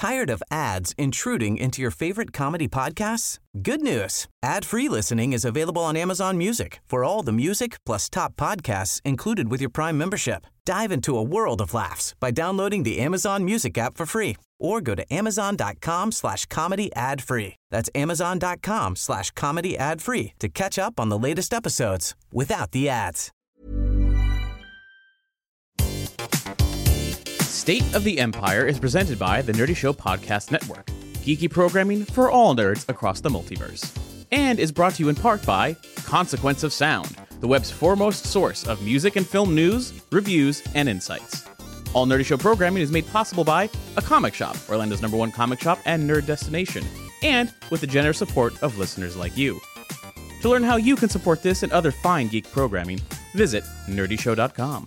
Tired of ads intruding into your favorite comedy podcasts? Good news. Ad-free listening is available on Amazon Music for all the music plus top podcasts included with your Prime membership. Dive into a world of laughs by downloading the Amazon Music app for free or go to amazon.com/comedy ad-free. That's amazon.com/comedy ad-free to catch up on the latest episodes without the ads. State of the Empire is presented by the Nerdy Show Podcast Network, geeky programming for all nerds across the multiverse, and is brought to you in part by Consequence of Sound, the web's foremost source of music and film news, reviews, and insights. All Nerdy Show programming is made possible by A Comic Shop, Orlando's #1 comic shop and nerd destination, and with the generous support of listeners like you. To learn how you can support this and other fine geek programming, visit nerdyshow.com.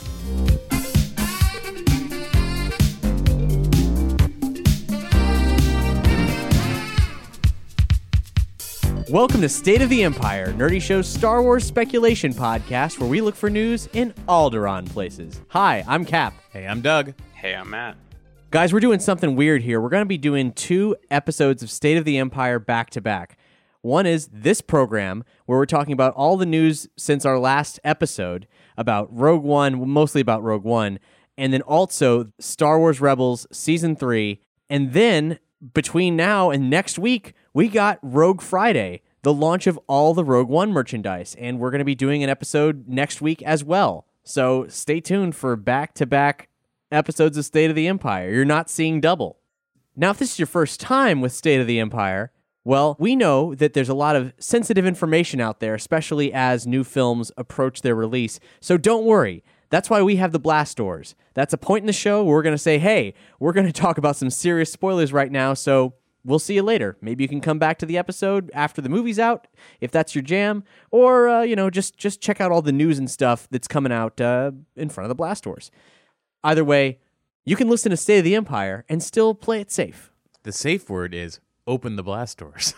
Welcome to State of the Empire, Nerdy Show's Star Wars speculation podcast where we look for news in Alderaan places. Hi, I'm Cap. Hey, I'm Doug. Hey, I'm Matt. Guys, we're doing something weird here. We're going to be doing 2 episodes of State of the Empire back to back. One is this program where we're talking about all the news since our last episode about Rogue One, mostly about Rogue One, and then also Star Wars Rebels Season 3, and then between now and next week, we got Rogue Friday, the launch of all the Rogue One merchandise, and we're going to be doing an episode next week as well. So stay tuned for back-to-back episodes of State of the Empire. You're not seeing double. Now, if this is your first time with State of the Empire, well, we know that there's a lot of sensitive information out there, especially as new films approach their release. So don't worry. That's why we have the Blast Doors. That's a point in the show where we're going to say, hey, we're going to talk about some serious spoilers right now, so we'll see you later. Maybe you can come back to the episode after the movie's out, if that's your jam, or, just check out all the news and stuff that's coming out in front of the Blast Doors. Either way, you can listen to State of the Empire and still play it safe. The safe word is open the blast doors.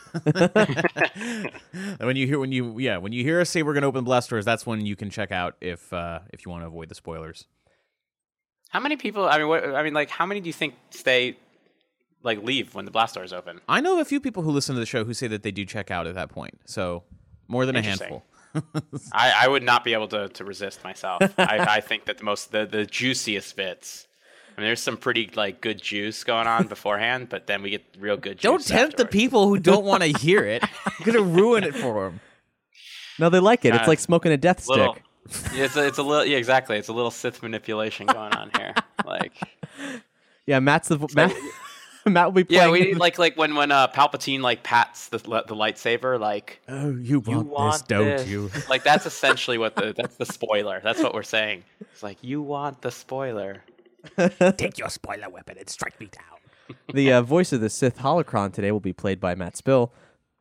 when you hear us say we're going to open blast doors, that's when you can check out if you want to avoid the spoilers. How many people? How many do you think leave when the blast doors open? I know a few people who listen to the show who say that they do check out at that point. So more than a handful. I would not be able to resist myself. I think that the juiciest bits. I mean, there's some pretty good juice going on beforehand, but then we get real good juice. Don't tempt the people who don't want to hear it. You're gonna ruin it for them. No, they like it. It's like smoking a death stick. It's a little. Yeah, exactly. It's a little Sith manipulation going on here. Yeah, Matt will be playing. Yeah, we like when Palpatine pats the lightsaber. Oh, you want this, don't you? That's essentially that's the spoiler. That's what we're saying. It's you want the spoiler. Take your spoiler weapon and strike me down. The voice of the Sith holocron today will be played by Matt Spill.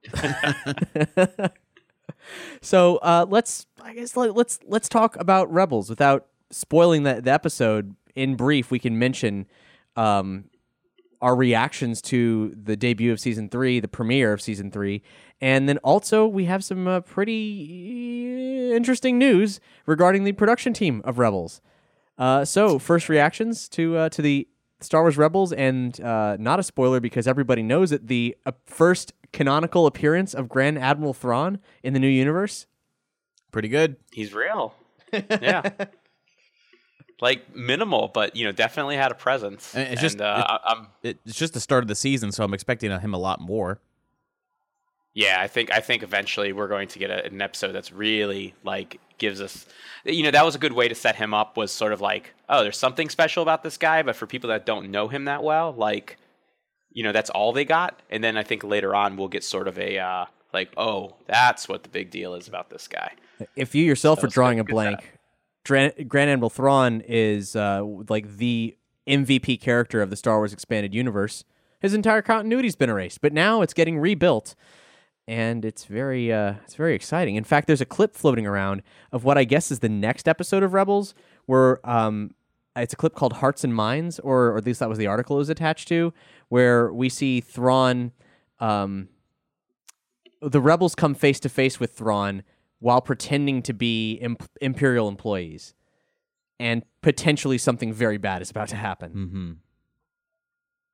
So let's talk about Rebels without spoiling the episode. In brief, we can mention our reactions to the debut of Season 3, the premiere of Season 3, and then also we have some pretty interesting news regarding the production team of Rebels. So first reactions to the Star Wars Rebels, and not a spoiler because everybody knows it, the first canonical appearance of Grand Admiral Thrawn in the new universe. Pretty good. He's real. Yeah. Minimal, but definitely had a presence. And it's just the start of the season, so I'm expecting him a lot more. Yeah, I think eventually we're going to get an episode that's really gives us, that was a good way to set him up, was sort of oh, there's something special about this guy, but for people that don't know him that well, that's all they got. And then I think later on we'll get sort of a oh, that's what the big deal is about this guy. If you yourself are drawing a blank, Grand Admiral Thrawn is the MVP character of the Star Wars Expanded Universe. His entire continuity's been erased, but now it's getting rebuilt. And it's very exciting. In fact, there's a clip floating around of what I guess is the next episode of Rebels, where it's a clip called Hearts and Minds, or at least that was the article it was attached to, where we see Thrawn. The Rebels come face to face with Thrawn while pretending to be Imperial employees, and potentially something very bad is about to happen. Mm-hmm.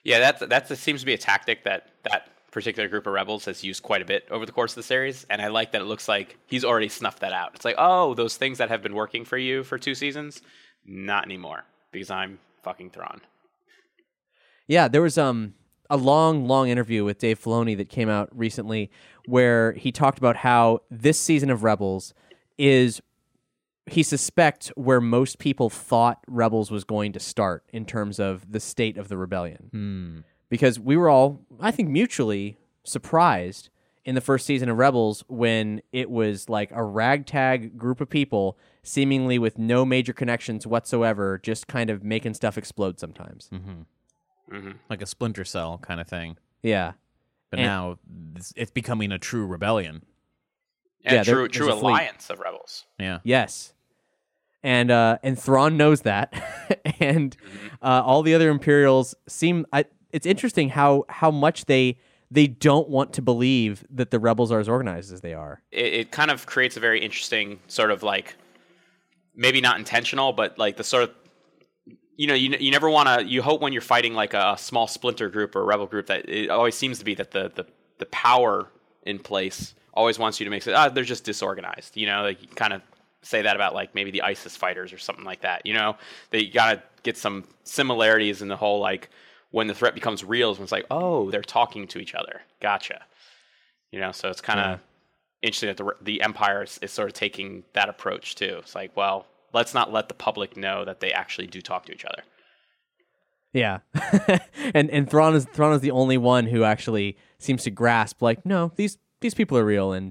Yeah, that seems to be a tactic that particular group of rebels has used quite a bit over the course of the series, and I like that it looks like he's already snuffed that out. It's like, oh, those things that have been working for you for 2 seasons, not anymore, because I'm fucking Thrawn. Yeah, there was a long interview with Dave Filoni that came out recently where he talked about how this season of Rebels is, he suspects, where most people thought Rebels was going to start in terms of the state of the rebellion. Because we were all, I think, mutually surprised in the first season of Rebels when it was like a ragtag group of people, seemingly with no major connections whatsoever, just kind of making stuff explode sometimes. Like a Splinter Cell kind of thing. Yeah. But now it's becoming a true rebellion. And Yeah, true there's a fleet. alliance of rebels. Yeah. Yes. And Thrawn knows that. And all the other Imperials seem... it's interesting how much they don't want to believe that the rebels are as organized as they are. It kind of creates a very interesting sort of like, maybe not intentional, but like the sort of, you never want to, you hope when you're fighting like a small splinter group or a rebel group that it always seems to be that the power in place always wants you to make it, they're just disorganized. Like you kind of say that about like maybe the ISIS fighters or something like that. That you got to get some similarities in the whole, like, when the threat becomes real is when it's like, oh, they're talking to each other. Gotcha. So it's kind of interesting that the Empire is sort of taking that approach too. It's like, well, let's not let the public know that they actually do talk to each other. Yeah. and Thrawn is the only one who actually seems to grasp, like, no, these people are real, and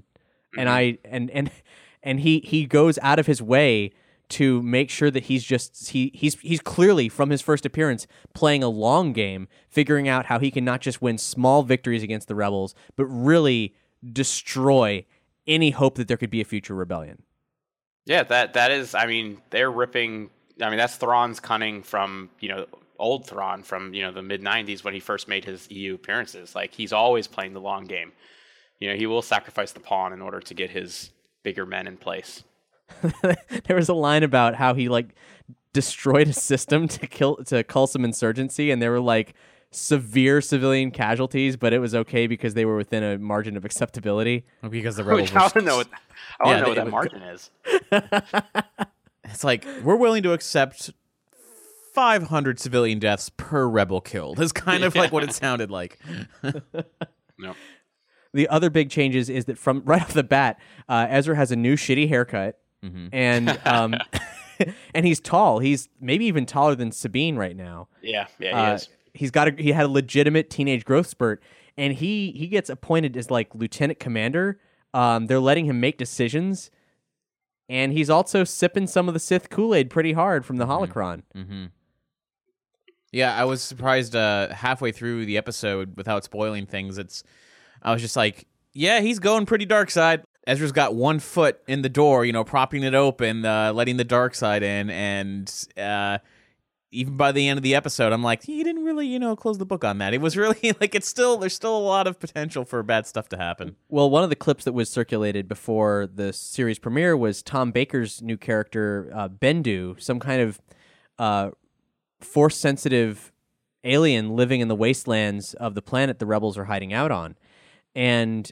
he goes out of his way to make sure that he's clearly, from his first appearance, playing a long game, figuring out how he can not just win small victories against the rebels, but really destroy any hope that there could be a future rebellion. Yeah, that is, I mean, they're ripping, I mean, that's Thrawn's cunning from, old Thrawn from, the mid-90s when he first made his EU appearances. Like, he's always playing the long game. He will sacrifice the pawn in order to get his bigger men in place. There was a line about how he destroyed a system to cull some insurgency, and there were severe civilian casualties, but it was okay because they were within a margin of acceptability. Because the rebels. I want to know what that margin is. It's like, we're willing to accept 500 civilian deaths per rebel killed. Is kind of like what it sounded like. No. The other big changes is that from right off the bat, Ezra has a new shitty haircut. And and he's tall. He's maybe even taller than Sabine right now. Yeah, he is. He had a legitimate teenage growth spurt, and he gets appointed as lieutenant commander. They're letting him make decisions, and he's also sipping some of the Sith Kool-Aid pretty hard from the holocron. Yeah, I was surprised halfway through the episode, without spoiling things. I was just like, yeah, he's going pretty dark side. Ezra's got one foot in the door, propping it open, letting the dark side in, and even by the end of the episode, I'm like, he didn't really, close the book on that. It was really there's still a lot of potential for bad stuff to happen. Well, one of the clips that was circulated before the series premiere was Tom Baker's new character, Bendu, some kind of force-sensitive alien living in the wastelands of the planet the rebels are hiding out on, and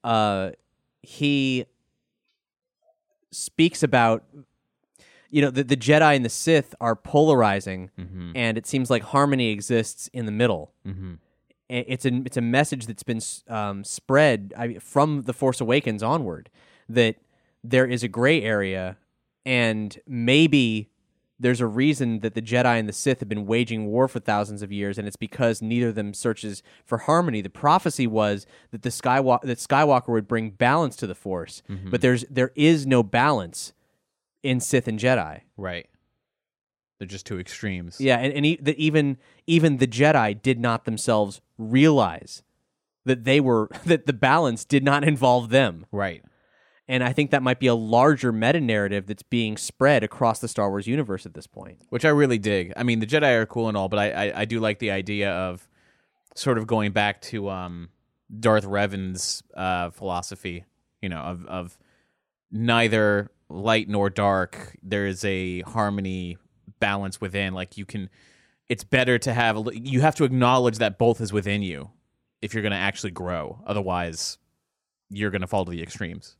he speaks about, the Jedi and the Sith are polarizing, and it seems like harmony exists in the middle. It's a message that's been spread from The Force Awakens onward, that there is a gray area, and maybe there's a reason that the Jedi and the Sith have been waging war for thousands of years, and it's because neither of them searches for harmony. The prophecy was that Skywalker would bring balance to the Force, but there is no balance in Sith and Jedi. Right. They're just two extremes. Yeah, and even the Jedi did not themselves realize that that the balance did not involve them. Right. And I think that might be a larger meta-narrative that's being spread across the Star Wars universe at this point. Which I really dig. I mean, the Jedi are cool and all, but I do like the idea of sort of going back to Darth Revan's philosophy, of neither light nor dark. There is a harmony balance within. Like, you can it's better to have, you have to acknowledge that both is within you if you're going to actually grow. Otherwise, you're going to fall to the extremes.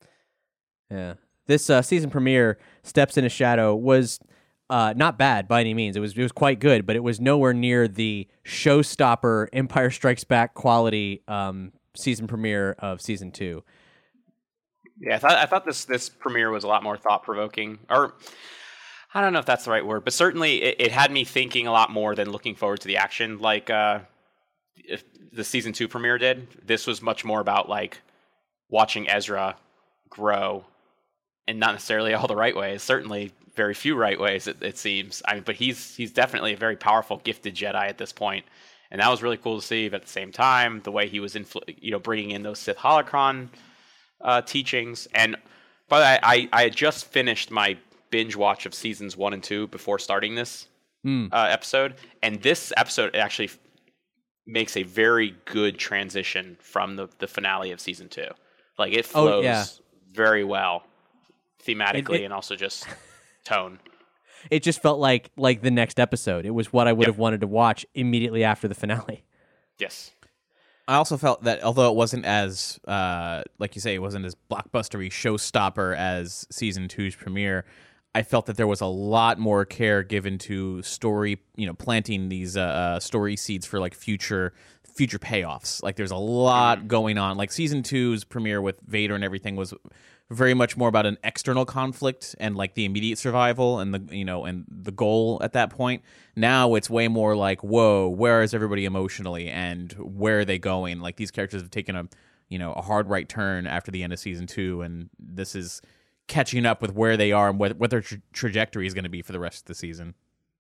Yeah. This season premiere, Steps in a Shadow, was not bad by any means. It was quite good, but it was nowhere near the showstopper Empire Strikes Back quality season premiere of season 2. Yeah, I thought this premiere was a lot more thought-provoking, or I don't know if that's the right word, but certainly it had me thinking a lot more than looking forward to the action like if the season 2 premiere did. This was much more about like watching Ezra grow, and not necessarily all the right ways. Certainly very few right ways, it seems. I mean, but he's definitely a very powerful, gifted Jedi at this point, and that was really cool to see. But at the same time, the way he was bringing in those Sith holocron teachings. And by the way, I had just finished my binge watch of seasons 1 and 2 before starting this episode, and this episode actually makes a very good transition from the finale of season 2. Like, it flows very well thematically and also just tone. It just felt like the next episode. It was what I would have wanted to watch immediately after the finale. Yes. I also felt that although it wasn't as, like you say, it wasn't as blockbustery showstopper as season 2's premiere, I felt that there was a lot more care given to story, planting these story seeds for like future payoffs. Like there's a lot going on. Like season 2's premiere with Vader and everything was very much more about an external conflict and like the immediate survival and the goal at that point. Now it's way more like, whoa, where is everybody emotionally and where are they going? Like these characters have taken a hard right turn after the end of season 2, and this is catching up with where they are and what their trajectory is going to be for the rest of the season.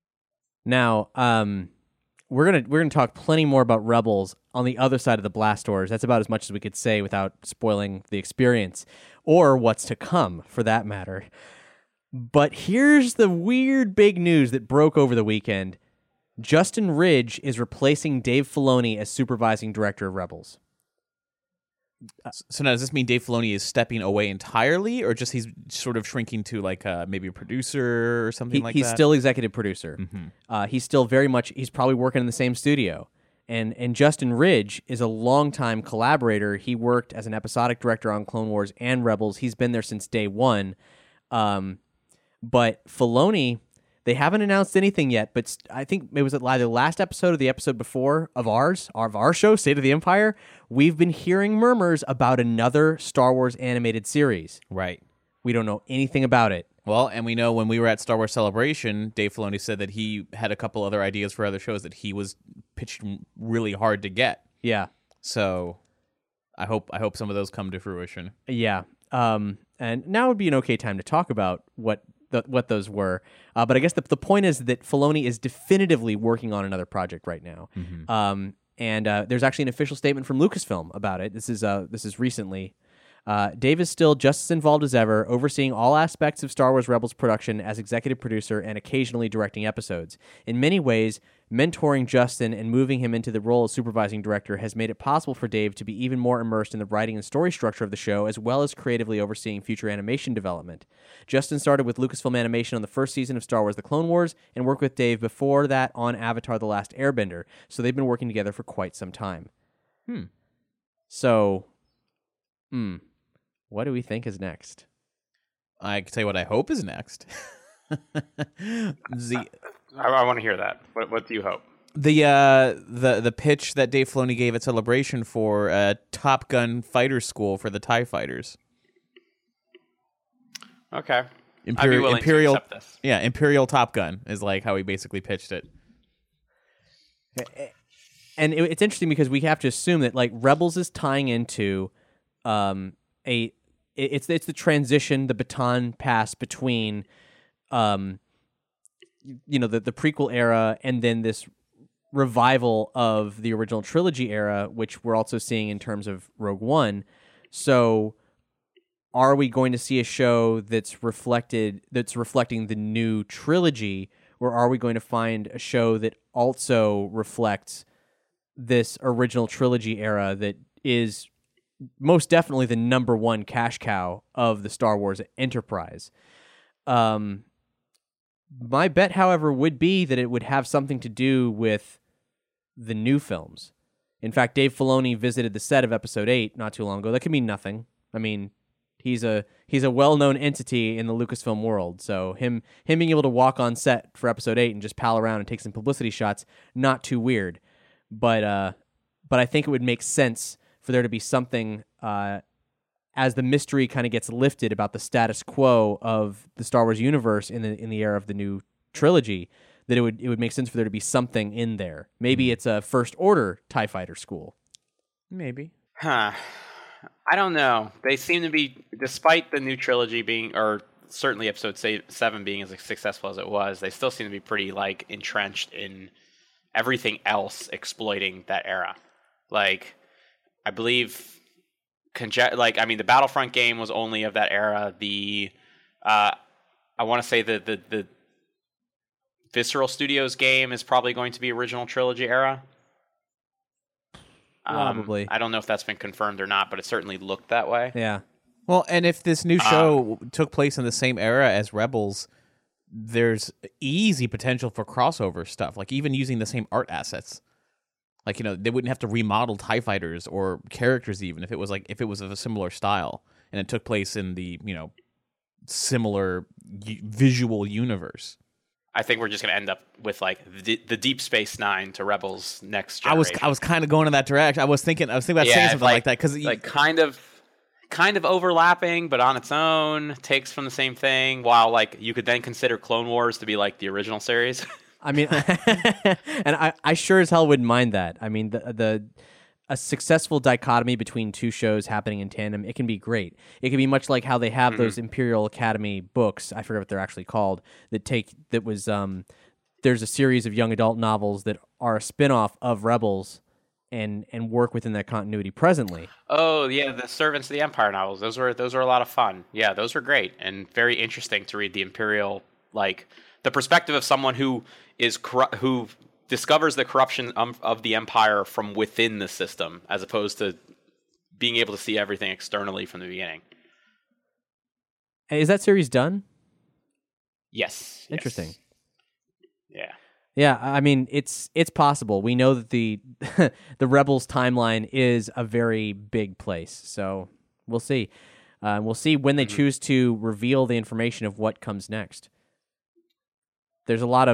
Now, we're gonna talk plenty more about Rebels on the other side of the blast doors. That's about as much as we could say without spoiling the experience, or what's to come, for that matter. But here's the weird big news that broke over the weekend. Justin Ridge is replacing Dave Filoni as supervising director of Rebels. So now, does this mean Dave Filoni is stepping away entirely, or just he's sort of shrinking to like maybe a producer or something like that? He's still executive producer. Mm-hmm. He's still very much, he's probably working in the same studio. And Justin Ridge is a longtime collaborator. He worked as an episodic director on Clone Wars and Rebels. He's been there since day one. But Filoni, they haven't announced anything yet, but I think it was either the last episode or the episode before of our show, State of the Empire, we've been hearing murmurs about another Star Wars animated series. Right. We don't know anything about it. Well, and we know when we were at Star Wars Celebration, Dave Filoni said that he had a couple other ideas for other shows that he was pitched really hard to get. Yeah. So I hope some of those come to fruition. Yeah. And now would be an okay time to talk about what those were. But I guess the point is that Filoni is definitively working on another project right now. Mm-hmm. And there's actually an official statement from Lucasfilm about it. This is recently. Dave is still just as involved as ever, overseeing all aspects of Star Wars Rebels production as executive producer and occasionally directing episodes. In many ways, mentoring Justin and moving him into the role of supervising director has made it possible for Dave to be even more immersed in the writing and story structure of the show, as well as creatively overseeing future animation development. Justin started with Lucasfilm Animation on the first season of Star Wars The Clone Wars and worked with Dave before that on Avatar The Last Airbender, so they've been working together for quite some time. So, what do we think is next? I can tell you what I hope is next. I want to hear that. What do you hope? The pitch that Dave Filoni gave at Celebration for a Top Gun fighter school for the TIE fighters. Okay. I'd be willing to accept this. Yeah, Imperial Top Gun is like how he basically pitched it. And it's interesting because we have to assume that like Rebels is tying into it's the transition, the baton pass between the prequel era and then this revival of the original trilogy era, which we're also seeing in terms of Rogue One. So are we going to see a show that's reflecting the new trilogy, or are we going to find a show that also reflects this original trilogy era that is most definitely the number one cash cow of the Star Wars enterprise? My bet, however, would be that it would have something to do with the new films. In fact, Dave Filoni visited the set of Episode 8 not too long ago. That could mean nothing. I mean, he's a well-known entity in the Lucasfilm world, so him being able to walk on set for Episode 8 and just pal around and take some publicity shots, not too weird. But I think it would make sense for there to be something as the mystery kind of gets lifted about the status quo of the Star Wars universe in the era of the new trilogy, that it would make sense for there to be something in there. Maybe it's a First Order TIE Fighter school. Maybe. Huh. I don't know. They seem to be, despite the new trilogy being, or certainly Episode 7 being as successful as it was, they still seem to be pretty like entrenched in everything else exploiting that era. Like, I believe, the Battlefront game was only of that era. I want to say the Visceral Studios game is probably going to be original trilogy era. Probably. I don't know if that's been confirmed or not, but it certainly looked that way. Yeah. Well, and if this new show took place in the same era as Rebels, there's easy potential for crossover stuff, like even using the same art assets. Like, they wouldn't have to remodel TIE fighters or characters even if it was of a similar style and it took place in the, similar visual universe. I think we're just going to end up with like the Deep Space Nine to Rebels next generation. I was kind of going in that direction. I was thinking about saying something like that because kind of overlapping, but on its own, takes from the same thing. While like you could then consider Clone Wars to be like the original series. I mean, and I sure as hell wouldn't mind that. I mean, a successful dichotomy between two shows happening in tandem, it can be great. It can be much like how they have those Imperial Academy books. I forget what they're actually called. There's a series of young adult novels that are a spinoff of Rebels, and work within that continuity presently. Oh yeah, the Servants of the Empire novels. Those were a lot of fun. Yeah, those were great and very interesting to read the Imperial, like the perspective of someone who discovers the corruption of the Empire from within the system, as opposed to being able to see everything externally from the beginning. Is that series done? Yes. Interesting. Yeah. Yeah, I mean, it's possible. We know that the the Rebels timeline is a very big place, so we'll see. We'll see when they choose to reveal the information of what comes next. There's a lot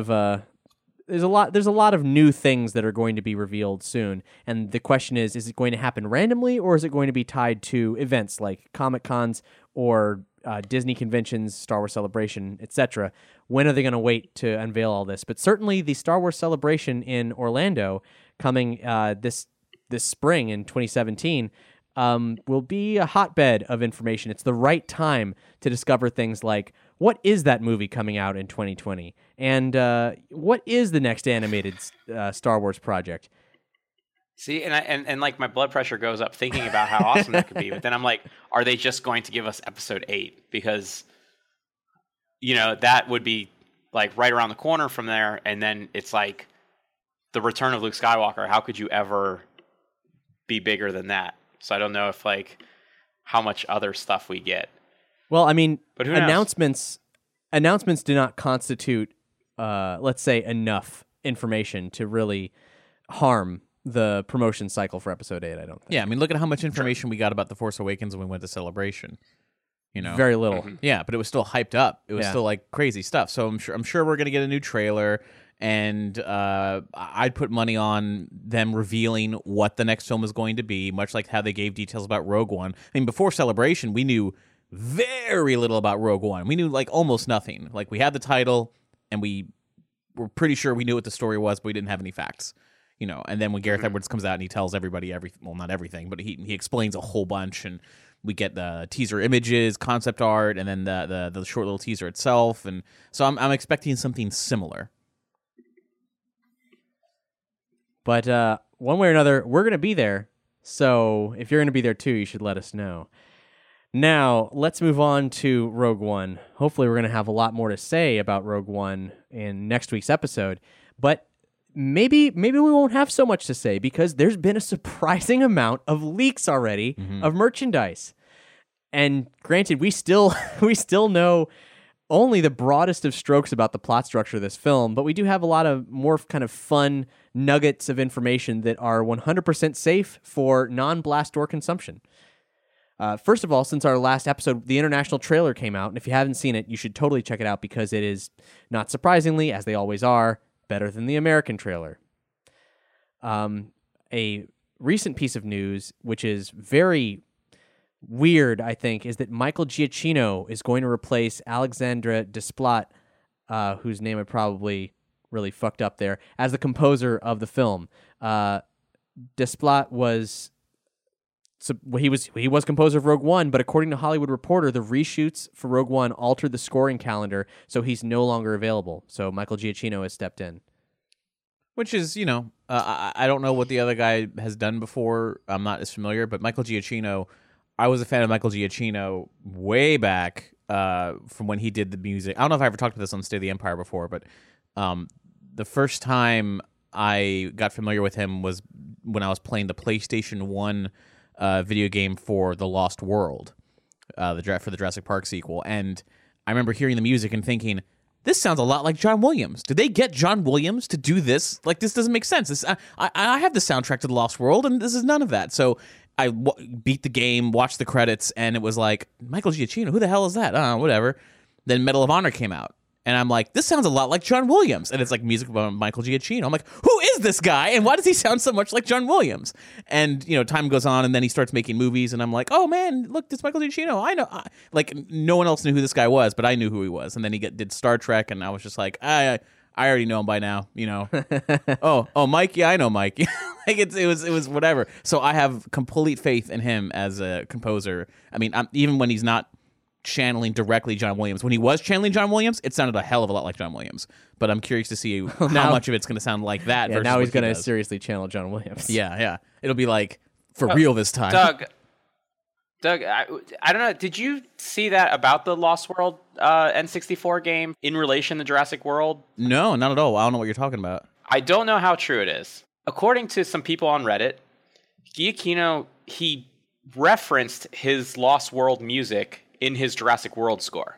of new things that are going to be revealed soon, and the question is it going to happen randomly, or is it going to be tied to events like Comic-Cons or Disney conventions, Star Wars Celebration, etc.? When are they going to wait to unveil all this? But certainly the Star Wars Celebration in Orlando coming this spring in 2017 will be a hotbed of information. It's the right time to discover things like, what is that movie coming out in 2020? And what is the next animated Star Wars project? See, and like my blood pressure goes up thinking about how awesome that could be. But then I'm like, are they just going to give us Episode 8? Because, that would be like right around the corner from there. And then it's like the return of Luke Skywalker. How could you ever be bigger than that? So I don't know if like how much other stuff we get. Well, I mean, but who knows? Announcements do not constitute, let's say, enough information to really harm the promotion cycle for Episode 8, I don't think. Yeah, I mean, look at how much information we got about The Force Awakens when we went to Celebration. Very little. Mm-hmm. Yeah, but it was still hyped up. It was still like crazy stuff. So I'm sure we're going to get a new trailer, and I'd put money on them revealing what the next film is going to be, much like how they gave details about Rogue One. I mean, before Celebration, we knew very little about Rogue One. We knew like almost nothing. Like, we had the title, and we were pretty sure we knew what the story was, but we didn't have any facts. And then when Gareth Edwards comes out and he tells everybody not everything, but he explains a whole bunch, and we get the teaser images, concept art, and then the short little teaser itself, and so I'm expecting something similar. But one way or another, we're going to be there. So if you're going to be there too, you should let us know. Now, let's move on to Rogue One. Hopefully, we're going to have a lot more to say about Rogue One in next week's episode. But maybe we won't have so much to say because there's been a surprising amount of leaks already of merchandise. And granted, we still know only the broadest of strokes about the plot structure of this film, but we do have a lot of more kind of fun nuggets of information that are 100% safe for non-blast door consumption. First of all, since our last episode, the international trailer came out, and if you haven't seen it, you should totally check it out because it is, not surprisingly, as they always are, better than the American trailer. A recent piece of news, which is very weird, I think, is that Michael Giacchino is going to replace Alexandre Desplat, whose name I probably really fucked up there, as the composer of the film. Desplat was he was composer of Rogue One, but according to Hollywood Reporter, the reshoots for Rogue One altered the scoring calendar, so he's no longer available. So Michael Giacchino has stepped in. Which is, I don't know what the other guy has done before. I'm not as familiar, but Michael Giacchino, I was a fan of Michael Giacchino way back from when he did the music. I don't know if I ever talked about this on State of the Empire before, but the first time I got familiar with him was when I was playing the PlayStation 1 video game for The Lost World, for the Jurassic Park sequel. And I remember hearing the music and thinking, this sounds a lot like John Williams. Did they get John Williams to do this? Like, this doesn't make sense. I have the soundtrack to The Lost World, and this is none of that. So I beat the game, watched the credits, and it was like, Michael Giacchino, who the hell is that? Whatever. Then Medal of Honor came out. And I'm like, this sounds a lot like John Williams. And it's like music by Michael Giacchino. I'm like, who is this guy? And why does he sound so much like John Williams? And, time goes on, and then he starts making movies. And I'm like, oh, man, look, this Michael Giacchino. I know. No one else knew who this guy was, but I knew who he was. And then he did Star Trek, and I was just like, I already know him by now, oh, Mike, yeah, I know Mike. It was whatever. So I have complete faith in him as a composer. I mean, even when he's not channeling directly John Williams. When he was channeling John Williams, it sounded a hell of a lot like John Williams. But I'm curious to see how much of it's going to sound like that. Yeah, versus now he's going to seriously channel John Williams. Yeah. It'll be like, for real this time. Doug, I don't know. Did you see that about the Lost World N64 game in relation to Jurassic World? No, not at all. I don't know what you're talking about. I don't know how true it is. According to some people on Reddit, Giacchino, he referenced his Lost World music in his Jurassic World score.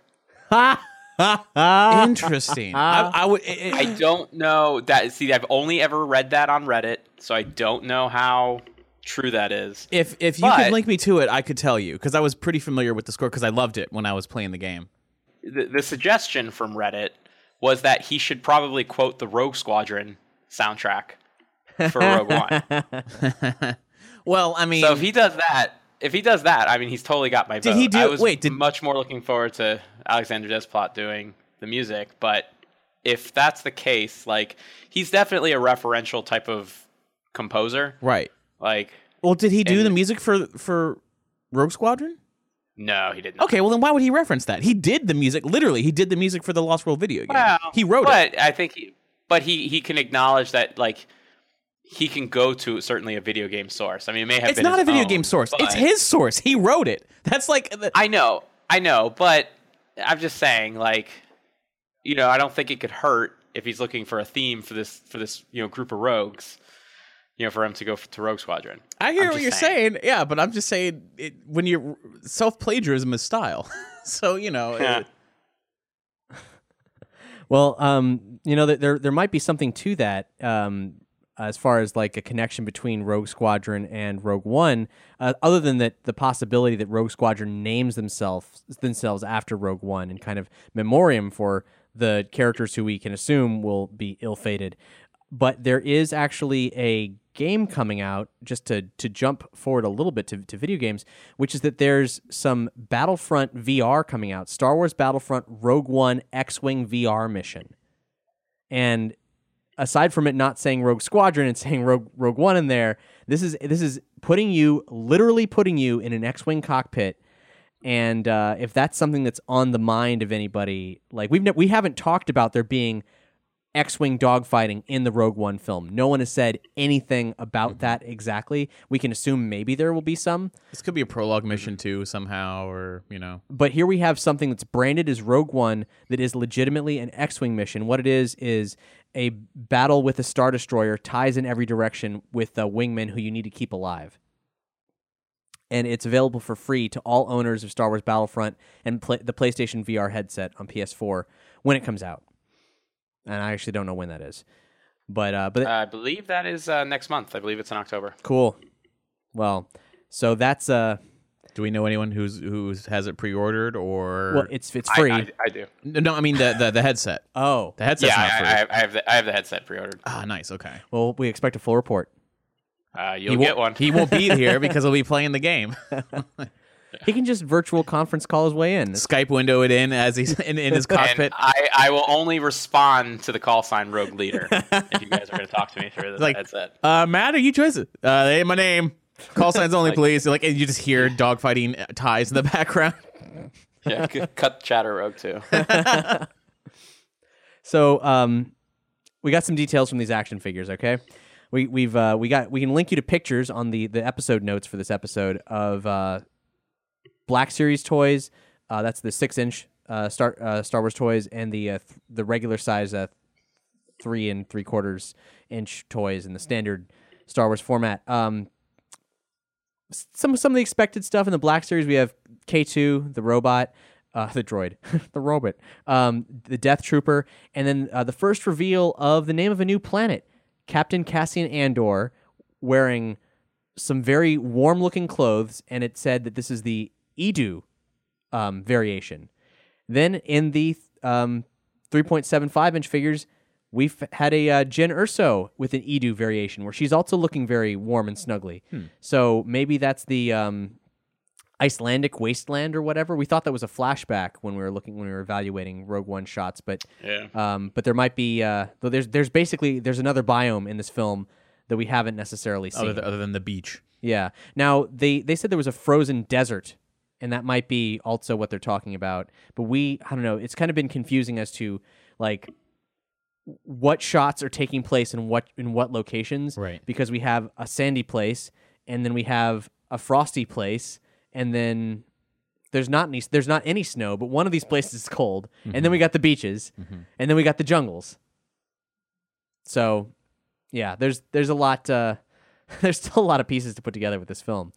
Interesting. I don't know that. See, I've only ever read that on Reddit, so I don't know how true that is. If you could link me to it, I could tell you, because I was pretty familiar with the score because I loved it when I was playing the game. The suggestion from Reddit was that he should probably quote the Rogue Squadron soundtrack for Rogue One. Well, I mean, so if he does that, I mean, he's totally got my vote. Did he do? I was much more looking forward to Alexandre Desplat doing the music, but if that's the case, like, he's definitely a referential type of composer, right? Like, well, did he do the music for Rogue Squadron? No, he didn't. Okay, well then why would he reference that? He did the music. Literally, he did the music for the Lost World video game. Well, he wrote it. But I think, he can acknowledge that, like, he can go to certainly a video game source. I mean, it may have it's been not his a video own, game source. But It's his source. He wrote it. That's like I know, but I'm just saying, like, I don't think it could hurt if he's looking for a theme for this group of rogues, for him to go to Rogue Squadron. I hear what you're saying. Yeah, but I'm just saying when you're self-plagiarism is style. So, Yeah. Well, there might be something to that. As far as like a connection between Rogue Squadron and Rogue One, other than that, the possibility that Rogue Squadron names themselves after Rogue One and kind of memoriam for the characters who we can assume will be ill-fated. But there is actually a game coming out, just to jump forward a little bit to video games, which is that there's some Battlefront VR coming out, Star Wars Battlefront Rogue One X-Wing VR mission. And aside from it not saying Rogue Squadron and saying Rogue One in there, this is literally putting you in an X-Wing cockpit. And if that's something that's on the mind of anybody, like we haven't talked about there being X-Wing dogfighting in the Rogue One film. No one has said anything about that exactly. We can assume maybe there will be some. This could be a prologue mission too somehow, or But here we have something that's branded as Rogue One that is legitimately an X-Wing mission. What it is a battle with a Star Destroyer, ties in every direction with wingmen who you need to keep alive. and it's available for free to all owners of Star Wars Battlefront and the PlayStation VR headset on PS4 when it comes out. And I actually don't know when that is. But I believe that is next month. I believe it's in October. Cool. Well, so that's Do we know anyone who has it pre-ordered or? well, it's free. I do. No, I mean the headset. Oh, The headset's not free. I have the headset pre-ordered. Ah, nice. Okay. well, we expect a full report. You'll get one. He won't be here because he'll be playing the game. He can just virtual conference call his way in. Skype window it in as he's in his cockpit. And I will only respond to the call sign Rogue Leader if you guys are going to talk to me through the headset. Matt, are you choices? Hey, my name. Call signs only, please. And you just hear dogfighting ties in the background. Yeah, cut chatter Rogue too. So, we got some details from these action figures. Okay, we can link you to pictures on the episode notes for this episode of Black Series toys. That's the 6-inch Star Wars toys, and the regular size 3 3/4 inch toys in the standard Star Wars format. Some of the expected stuff in the Black Series. We have K2, the robot, the droid, the robot, the Death Trooper, and then the first reveal of the name of a new planet, Captain Cassian Andor, wearing some very warm-looking clothes, and it said that this is the Edu variation. Then in the 3.75-inch figures, we've had a Jyn Erso with an Edu variation, where she's also looking very warm and snuggly. So maybe that's the Icelandic wasteland or whatever. We thought that was a flashback when we were evaluating Rogue One shots, but but there might be there's another biome in this film that we haven't necessarily seen Other than the beach. Yeah. Now they said there was a frozen desert, and that might be also what they're talking about. But I don't know. It's kind of been confusing as to like what shots are taking place in what locations. Right. Because we have a sandy place, and then we have a frosty place, and then there's not any snow, but one of these places is cold, and then we got the beaches, and then we got the jungles. So, yeah, there's a lot. There's still a lot of pieces to put together with this film.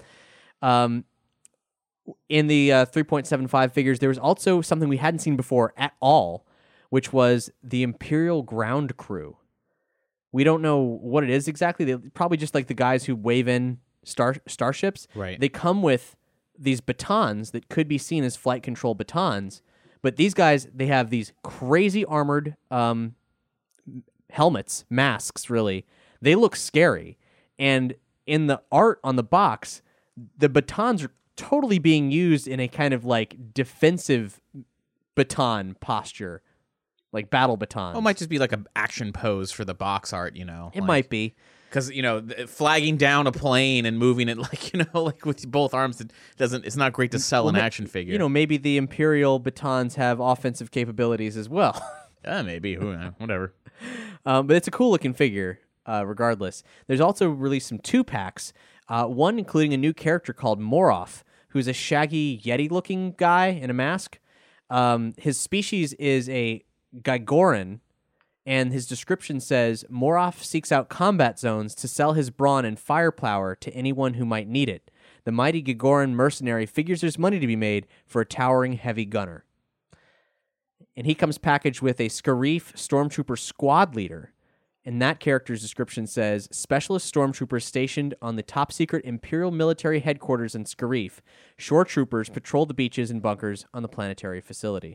In the 3.75 figures, there was also something we hadn't seen before at all, which was the Imperial Ground Crew. We don't know what it is exactly. They're probably just like the guys who wave in starships. Right. They come with these batons that could be seen as flight control batons, but these guys, they have these crazy armored helmets, masks, really. They look scary. And in the art on the box, the batons are totally being used in a kind of like defensive baton posture, like battle batons. Oh, it might just be like an action pose for the box art, you know. It might be. Because, you know, flagging down a plane and moving it like, you know, like with both arms, it's not great to sell an action figure. You know, maybe the Imperial batons have offensive capabilities as well. Yeah, maybe. Whatever. But it's a cool looking figure, regardless. There's also released some 2-packs, one including a new character called Moroff, who's a shaggy Yeti-looking guy in a mask. His species is a Gigoran, and his description says, Moroff seeks out combat zones to sell his brawn and firepower to anyone who might need it. The mighty Gigoran mercenary figures there's money to be made for a towering heavy gunner. And he comes packaged with a Scarif Stormtrooper squad leader. And that character's description says, specialist stormtroopers stationed on the top-secret Imperial military headquarters in Scarif. Shore troopers patrol the beaches and bunkers on the planetary facility.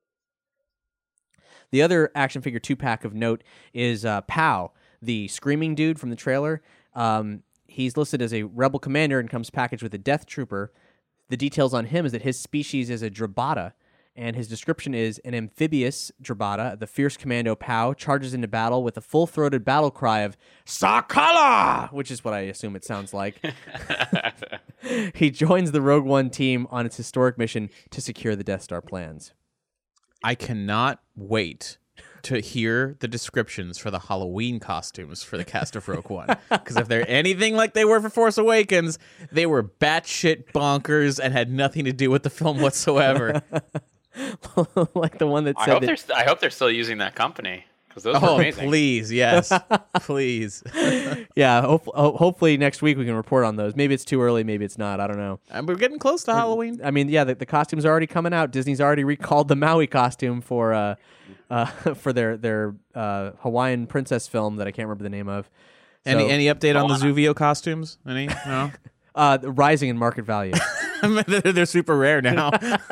The other action figure 2-pack of note is Pow, the screaming dude from the trailer. He's listed as a rebel commander and comes packaged with a Death Trooper. The details on him is that his species is a Drabata, and his description is an amphibious Drabata. The fierce commando Pow charges into battle with a full-throated battle cry of Sakala, which is what I assume it sounds like. He joins the Rogue One team on its historic mission to secure the Death Star plans. I cannot wait to hear the descriptions for the Halloween costumes for the cast of Rogue One. Because if they're anything like they were for Force Awakens, they were batshit bonkers and had nothing to do with the film whatsoever. Like the one that said I hope they're still using that company, because because those were amazing. Please, yes, please. Yeah, hopefully next week we can report on those. Maybe it's too early, maybe it's not. I don't know. And we're getting close to Halloween. I mean, yeah, the costumes are already coming out. Disney's already recalled the Maui costume for their Hawaiian princess film that I can't remember the name of. So, Any update on the Zuvio costumes? Any? No. Rising in market value. They're super rare now.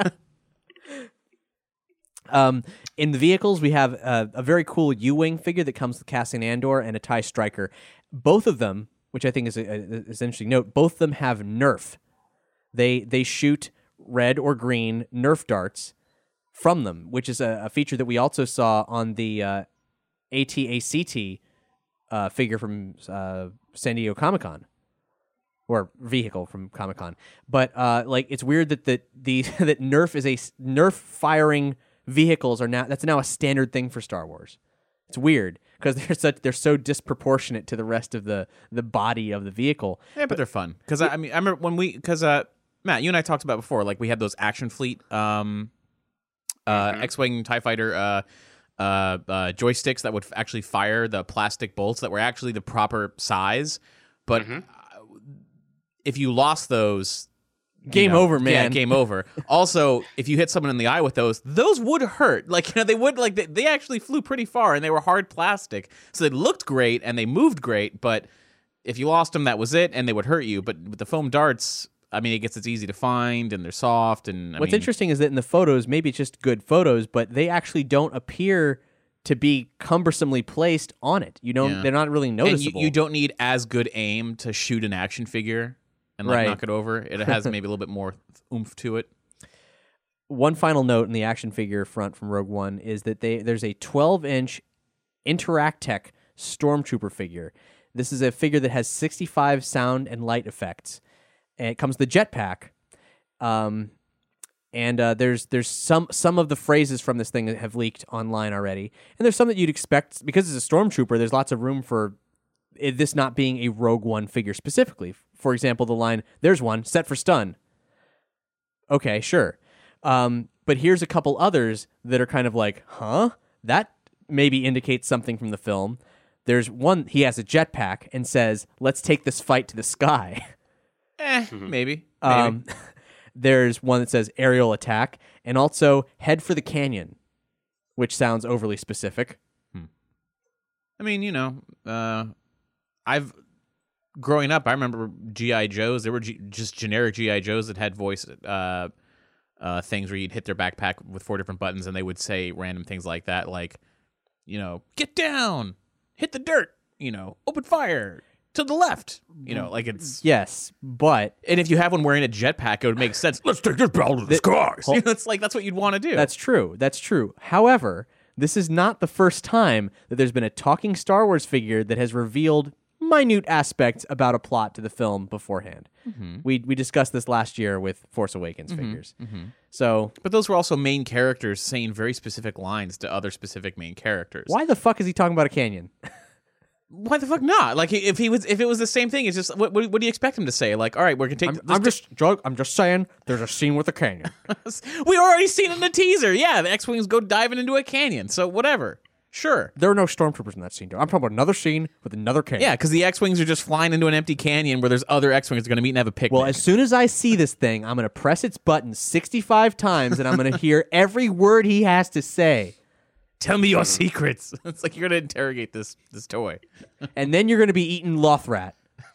In the vehicles, we have a very cool U-Wing figure that comes with Cassian Andor and a TIE Striker. Both of them, which I think is an interesting note, both of them have Nerf. They shoot red or green Nerf darts from them, which is a feature that we also saw on the AT-ACT figure from San Diego Comic-Con. Or vehicle from Comic-Con. But it's weird that that Nerf is Nerf firing vehicles that's now a standard thing for Star Wars. It's weird because they're so disproportionate to the rest of the body of the vehicle. Yeah, but they're fun. Because I remember when Matt, you and I talked about before, like we had those Action Fleet X-Wing TIE Fighter joysticks that would actually fire the plastic bolts that were actually the proper size. But if you lost those, game over, man. Yeah, game over. Also, if you hit someone in the eye with those would hurt. Like, they would, like, they actually flew pretty far and they were hard plastic. So they looked great and they moved great, but if you lost them, that was it, and they would hurt you. But with the foam darts, I mean, it's easy to find and they're soft. And what's interesting is that in the photos, maybe it's just good photos, but they actually don't appear to be cumbersomely placed on it. They're not really noticeable. And you don't need as good aim to shoot an action figure and knock it over. It has maybe a little bit more oomph to it. One final note in the action figure front from Rogue One is that there's a 12-inch Interactech Stormtrooper figure. This is a figure that has 65 sound and light effects. And it comes with the jetpack. There's some of the phrases from this thing that have leaked online already. And there's some that you'd expect. Because it's a Stormtrooper, there's lots of room for this not being a Rogue One figure specifically. For example, the line, "There's one, set for stun." Okay, sure. But here's a couple others that are kind of like, huh? That maybe indicates something from the film. There's one, he has a jetpack and says, "Let's take this fight to the sky." Maybe. There's one that says aerial attack, and also head for the canyon, which sounds overly specific. I mean, growing up, I remember G.I. Joes. There were just generic G.I. Joes that had voice things where you'd hit their backpack with 4 different buttons and they would say random things like that, like, get down, hit the dirt, open fire, to the left. Like it's... Yes, but... And if you have one wearing a jetpack, it would make sense. Let's take this battle to the skies. It's like, that's what you'd want to do. That's true. However, this is not the first time that there's been a talking Star Wars figure that has revealed minute aspects about a plot to the film beforehand. We discussed this last year with Force Awakens figures. So, but those were also main characters saying very specific lines to other specific main characters. Why the fuck is he talking about a canyon? Why the fuck not? Like, if it was the same thing, it's just what do you expect him to say? Like, all right, we're gonna take. I'm just saying, there's a scene with a canyon. We already seen in the teaser. Yeah, the X-wings go diving into a canyon. So whatever. Sure. There are no stormtroopers in that scene, though. I'm talking about another scene with another canyon. Yeah, because the X-wings are just flying into an empty canyon where there's other X-wings that are going to meet and have a picnic. Well, as soon as I see this thing, I'm going to press its button 65 times, and I'm going to hear every word he has to say. Tell me your secrets. It's like you're going to interrogate this toy. And then you're going to be eating Lothrat.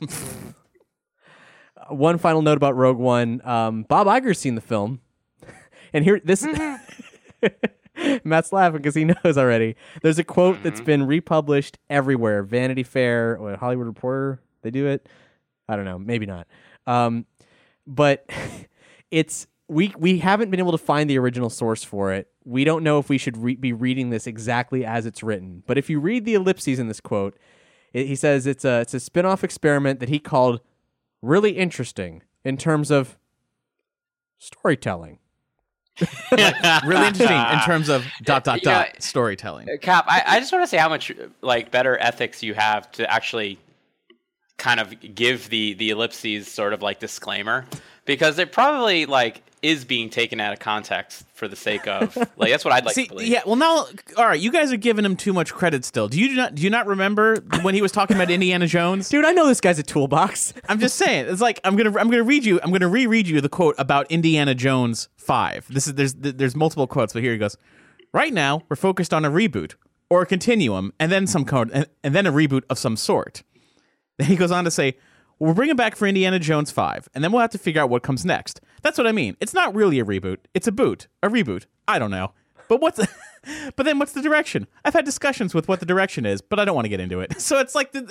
One final note about Rogue One. Bob Iger's seen the film. And here, this... Matt's laughing because he knows already. There's a quote that's been republished everywhere. Vanity Fair, Hollywood Reporter, they do it. I don't know, maybe not. But it's we haven't been able to find the original source for it. We don't know if we should be reading this exactly as it's written. But if you read the ellipses in this quote, he says it's a spin-off experiment that he called really interesting in terms of storytelling. Really interesting in terms of ... storytelling. Cap, I just want to say how much better ethics you have to actually kind of give the ellipses sort of disclaimer, because it probably like is being taken out of context for the sake of like that's what I'd like to believe. Yeah, well now, all right, you guys are giving him too much credit still. Do you not remember when he was talking about Indiana Jones? Dude, I know this guy's a toolbox. I'm just saying. It's like I'm gonna reread you the quote about Indiana Jones 5. There's multiple quotes, but here he goes. Right now, we're focused on a reboot or a continuum, and then and then a reboot of some sort. Then he goes on to say, we'll bring it back for Indiana Jones 5, and then we'll have to figure out what comes next. That's what I mean. It's not really a reboot. It's a reboot. I don't know. But but then what's the direction? I've had discussions with what the direction is, but I don't want to get into it. So it's like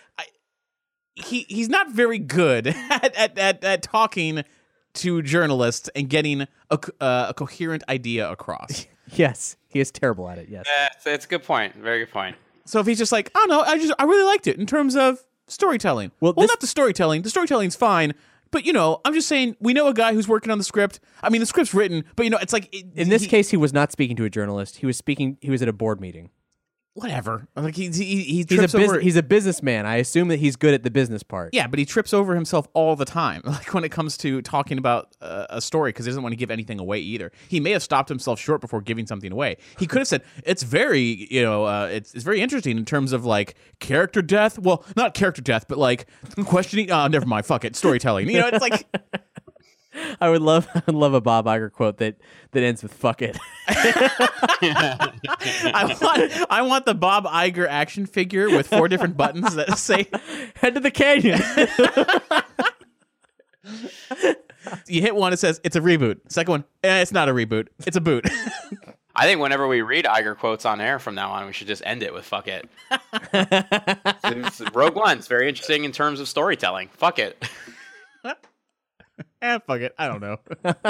he's not very good at talking to journalists and getting a coherent idea across. Yes, he is terrible at it. Yes, it's a good point. Very good point. So if he's just like, oh no, I really liked it in terms of storytelling. Well, not the storytelling. The storytelling's fine, but I'm just saying we know a guy who's working on the script. I mean, the script's written, but it's like in this case, he was not speaking to a journalist. He was at a board meeting. Whatever. Like he trips over. He's a businessman. I assume that he's good at the business part. Yeah, but he trips over himself all the time. Like when it comes to talking about a story, because he doesn't want to give anything away either. He may have stopped himself short before giving something away. He could have said it's very, it's very interesting in terms of like character death. Well, not character death, but like questioning. Never mind. Fuck it. Storytelling. It's like. I would love a Bob Iger quote that ends with "fuck it." I want the Bob Iger action figure with 4 different buttons that say "Head to the canyon." You hit one, it says it's a reboot. Second one, it's not a reboot. It's a boot. I think whenever we read Iger quotes on air from now on, we should just end it with "fuck it." Rogue One's very interesting in terms of storytelling. Fuck it. Fuck it. I don't know.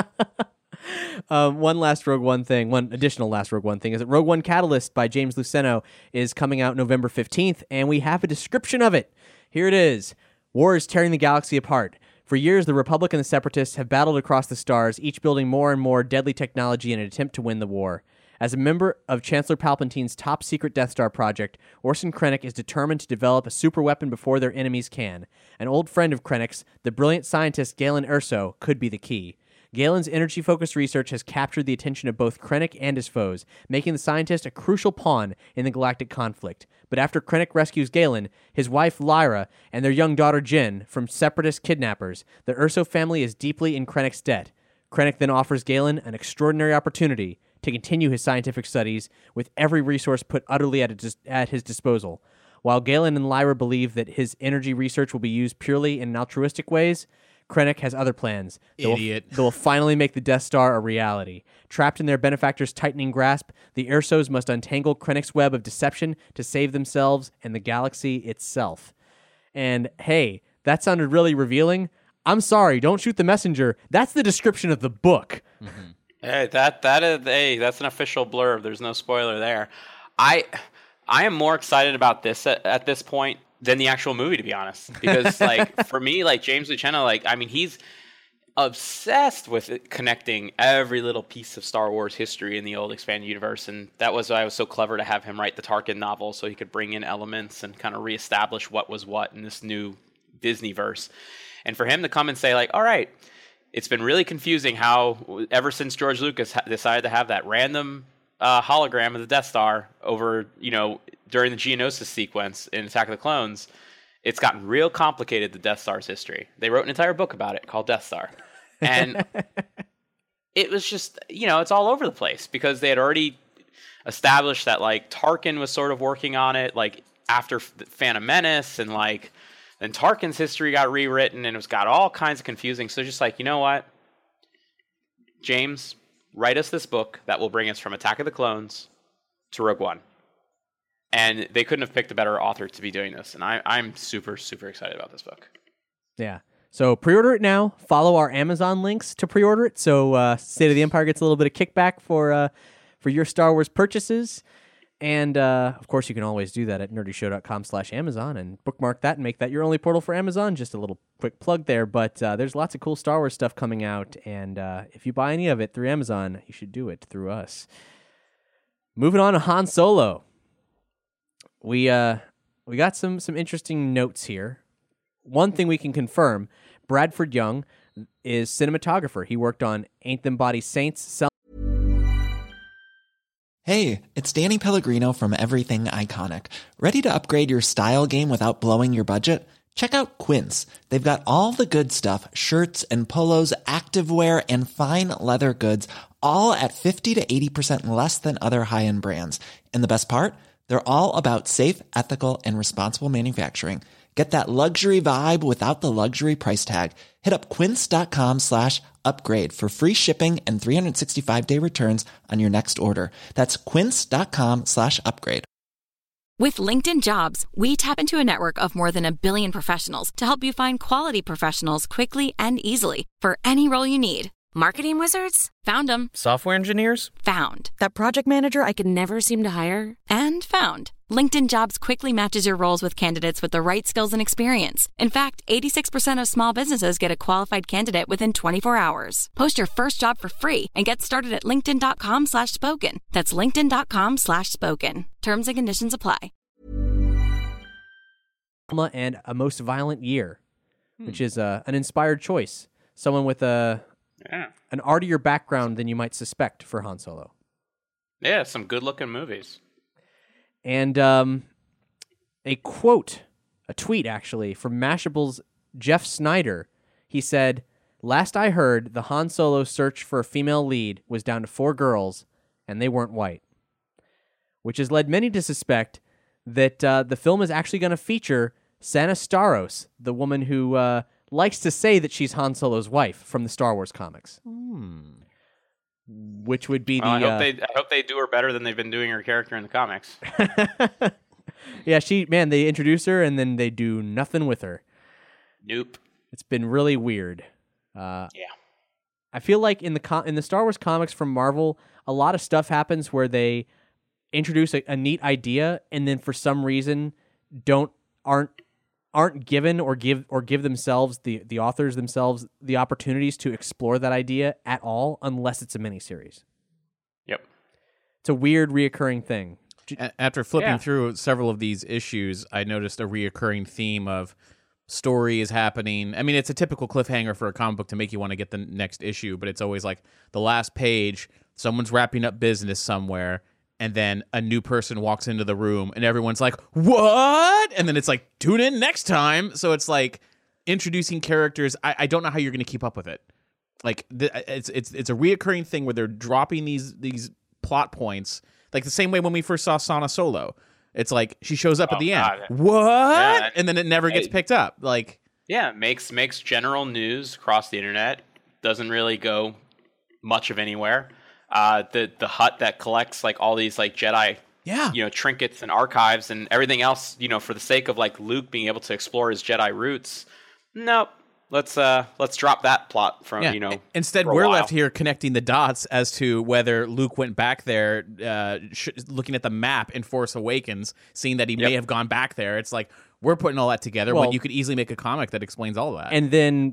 One additional last Rogue One thing is that Rogue One Catalyst by James Luceno is coming out November 15th, and we have a description of it. Here it is. War is tearing the galaxy apart. For years, the Republic and the Separatists have battled across the stars, each building more and more deadly technology in an attempt to win the war. As a member of Chancellor Palpatine's top-secret Death Star project, Orson Krennic is determined to develop a superweapon before their enemies can. An old friend of Krennic's, the brilliant scientist Galen Erso, could be the key. Galen's energy-focused research has captured the attention of both Krennic and his foes, making the scientist a crucial pawn in the galactic conflict. But after Krennic rescues Galen, his wife Lyra, and their young daughter Jyn from Separatist kidnappers, the Erso family is deeply in Krennic's debt. Krennic then offers Galen an extraordinary opportunity to continue his scientific studies with every resource put utterly at his disposal. While Galen and Lyra believe that his energy research will be used purely in altruistic ways, Krennic has other plans that will finally make the Death Star a reality. Trapped in their benefactor's tightening grasp, the Ersos must untangle Krennic's web of deception to save themselves and the galaxy itself. And hey, that sounded really revealing. I'm sorry, don't shoot the messenger. That's the description of the book. Mm-hmm. Hey, that's an official blurb. There's no spoiler there. I am more excited about this at this point than the actual movie, to be honest. Because like for me, like James Luceno, he's obsessed with connecting every little piece of Star Wars history in the old expanded universe, and that was why I was so clever to have him write the Tarkin novel, so he could bring in elements and kind of reestablish what was what in this new Disneyverse. And for him to come and say like, all right, it's been really confusing how ever since George Lucas decided to have that random hologram of the Death Star over, during the Geonosis sequence in Attack of the Clones, it's gotten real complicated, the Death Star's history. They wrote an entire book about it called Death Star. And it was just, it's all over the place because they had already established that like Tarkin was sort of working on it like after Phantom Menace, and like then Tarkin's history got rewritten and it was got all kinds of confusing. So just like, you know what? James, write us this book that will bring us from Attack of the Clones to Rogue One. And they couldn't have picked a better author to be doing this. And I'm super, super excited about this book. Yeah. So pre-order it now. Follow our Amazon links to pre-order it. So State of the Empire gets a little bit of kickback for your Star Wars purchases. And, of course, you can always do that at nerdyshow.com/Amazon and bookmark that and make that your only portal for Amazon. Just a little quick plug there. But there's lots of cool Star Wars stuff coming out. And if you buy any of it through Amazon, you should do it through us. Moving on to Han Solo. We got some interesting notes here. One thing we can confirm, Bradford Young, is cinematographer. He worked on Ain't Them Bodies Saints, Hey, it's Danny Pellegrino from Everything Iconic. Ready to upgrade your style game without blowing your budget? Check out Quince. They've got all the good stuff, shirts and polos, activewear, and fine leather goods, all at 50 to 80% less than other high-end brands. And the best part? They're all about safe, ethical, and responsible manufacturing. Get that luxury vibe without the luxury price tag. Hit up quince.com/upgrade for free shipping and 365-day returns on your next order. That's quince.com/upgrade. With LinkedIn Jobs, we tap into a network of more than 1 billion professionals to help you find quality professionals quickly and easily for any role you need. Marketing wizards? Found them. Software engineers? Found. That project manager I could never seem to hire? And found. LinkedIn Jobs quickly matches your roles with candidates with the right skills and experience. In fact, 86% of small businesses get a qualified candidate within 24 hours. Post your first job for free and get started at linkedin.com/spoken. That's linkedin.com/spoken. Terms and conditions apply. and A Most Violent Year, which is an inspired choice. Someone with an artier background than you might suspect for Han Solo. Yeah, some good-looking movies. And a tweet actually, from Mashable's Jeff Snyder. He said, "Last I heard, the Han Solo search for a female lead was down to 4 girls, and they weren't white." Which has led many to suspect that the film is actually going to feature Sana Starros, the woman who likes to say that she's Han Solo's wife from the Star Wars comics. Which would be I hope they do her better than they've been doing her character in the comics. Yeah, they introduce her and then they do nothing with her. Nope. It's been really weird. Yeah. I feel like in the Star Wars comics from Marvel, a lot of stuff happens where they introduce a neat idea and then for some reason aren't given or give themselves the authors themselves the opportunities to explore that idea at all unless it's a miniseries. Yep. It's a weird reoccurring thing. After flipping through several of these issues, I noticed a reoccurring theme of story is happening. I mean, it's a typical cliffhanger for a comic book to make you want to get the next issue, but it's always like the last page, someone's wrapping up business somewhere, and then a new person walks into the room, and everyone's like, "What?" And then it's like, "Tune in next time." So it's like introducing characters. I don't know how you're going to keep up with it. Like it's a reoccurring thing where they're dropping these plot points, like the same way when we first saw Sana Solo. It's like she shows up at the end. What? Yeah, and then it never gets picked up. Like, yeah, makes general news across the internet. Doesn't really go much of anywhere. The hut that collects like all these like Jedi, trinkets and archives and everything else, for the sake of like Luke being able to explore his Jedi roots. Nope. Let's drop that plot from Instead, we're left here connecting the dots as to whether Luke went back there, looking at the map in Force Awakens, seeing that he may have gone back there. It's like we're putting all that together when you could easily make a comic that explains all of that. And then,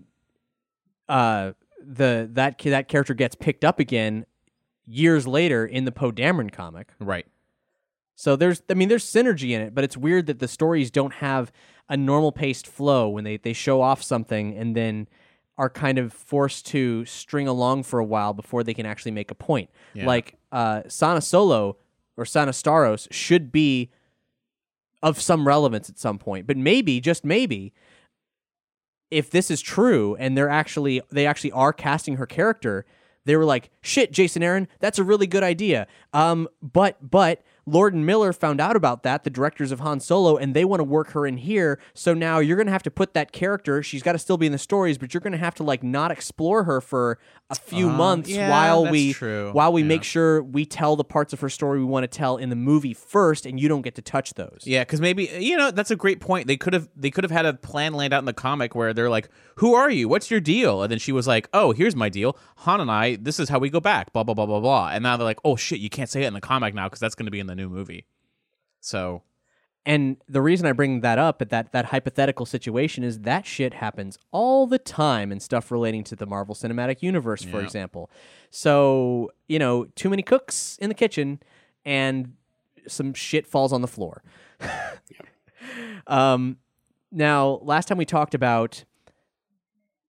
that character gets picked up again years later in the Poe Dameron comic. Right. So there's synergy in it, but it's weird that the stories don't have a normal paced flow when they show off something and then are kind of forced to string along for a while before they can actually make a point. Yeah. Like Sana Solo or Sana Starros should be of some relevance at some point, but maybe, just maybe, if this is true and they actually are casting her character, they were like, "Shit, Jason Aaron, that's a really good idea." But Lord and Miller found out about that, the directors of Han Solo, and they want to work her in here. So now you're going to have to put that character, she's got to still be in the stories, but you're going to have to like not explore her for a few months while we make sure we tell the parts of her story we want to tell in the movie first, and you don't get to touch those. Yeah, because maybe, that's a great point. They could have had a plan laid out in the comic where they're like, "Who are you? What's your deal?" And then she was like, "Oh, here's my deal. Han and I, this is how we go back, blah, blah, blah, blah, blah." And now they're like, "Oh, shit, you can't say it in the comic now because that's going to be in the new movie." So, and the reason I bring that up at that hypothetical situation is that shit happens all the time in stuff relating to the Marvel Cinematic Universe, for example. So, too many cooks in the kitchen and some shit falls on the floor. Now, last time we talked about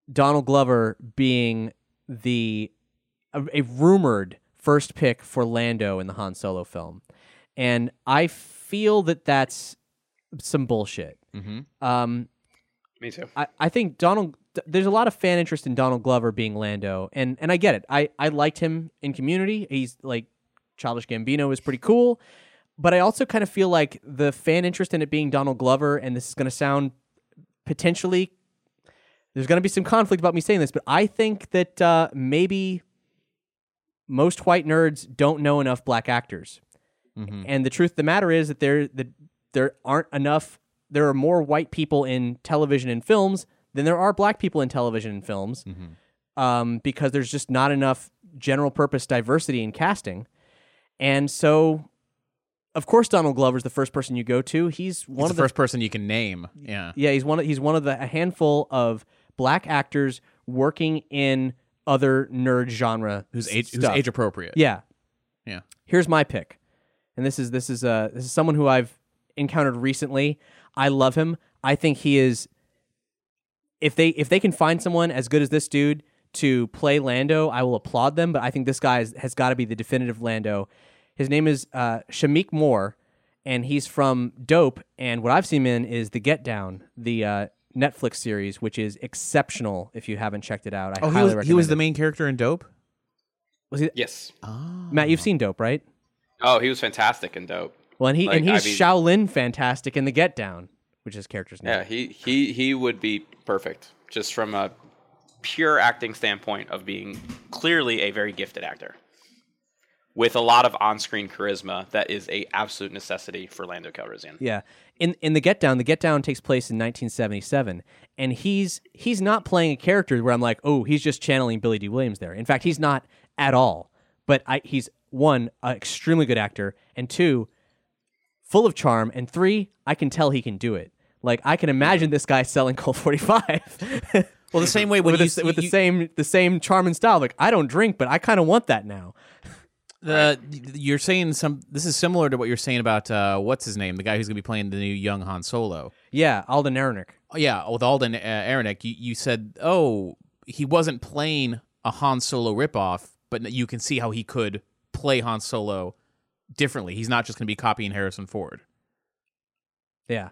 Donald Glover being a rumored first pick for Lando in the Han Solo film. And I feel that that's some bullshit. Mm-hmm. Me too. I think there's a lot of fan interest in Donald Glover being Lando, and I get it. I liked him in Community. He's like Childish Gambino is pretty cool, but I also kind of feel like the fan interest in it being Donald Glover, and this is going to sound potentially, there's going to be some conflict about me saying this, but I think that maybe most white nerds don't know enough black actors. Mm-hmm. And the truth of the matter is that there aren't enough, there are more white people in television and films than there are black people in television and films, because there's just not enough general purpose diversity in casting. And so, of course, Donald Glover's the first person you go to. He's the first person you can name. Yeah, he's one of a handful of black actors working in other nerd genre who's age appropriate. Yeah. Yeah. Here's my pick, and this is someone who I've encountered recently. I love him. I think he is. If they can find someone as good as this dude to play Lando, I will applaud them. But I think this guy has got to be the definitive Lando. His name is Shameik Moore, and he's from Dope. And what I've seen him in is The Get Down, the Netflix series, which is exceptional. If you haven't checked it out, I highly recommend. He was the main character in Dope. Was he? Yes. Oh. Matt, you've seen Dope, right? Oh, he was fantastic in Dope. Well, and he's Shaolin fantastic in The Get Down, which is character's name. Yeah, he would be perfect, just from a pure acting standpoint of being clearly a very gifted actor with a lot of on-screen charisma that is a absolute necessity for Lando Calrissian. Yeah. In The Get Down takes place in 1977, and he's not playing a character where I'm like, oh, he's just channeling Billy D. Williams there. In fact, he's not at all. But he's, one, an extremely good actor, and two, full of charm, and three, I can tell he can do it. Like, I can imagine this guy selling Colt 45. Well, the same way when the same charm and style. Like, I don't drink, but I kind of want that now. You're saying this is similar to what you're saying about what's his name, the guy who's going to be playing the new young Han Solo. Yeah, Alden Ehrenreich. Oh, yeah, with Alden Ehrenreich, you said, he wasn't playing a Han Solo ripoff, but you can see how he could play Han Solo differently. He's not just going to be copying Harrison Ford. Yeah.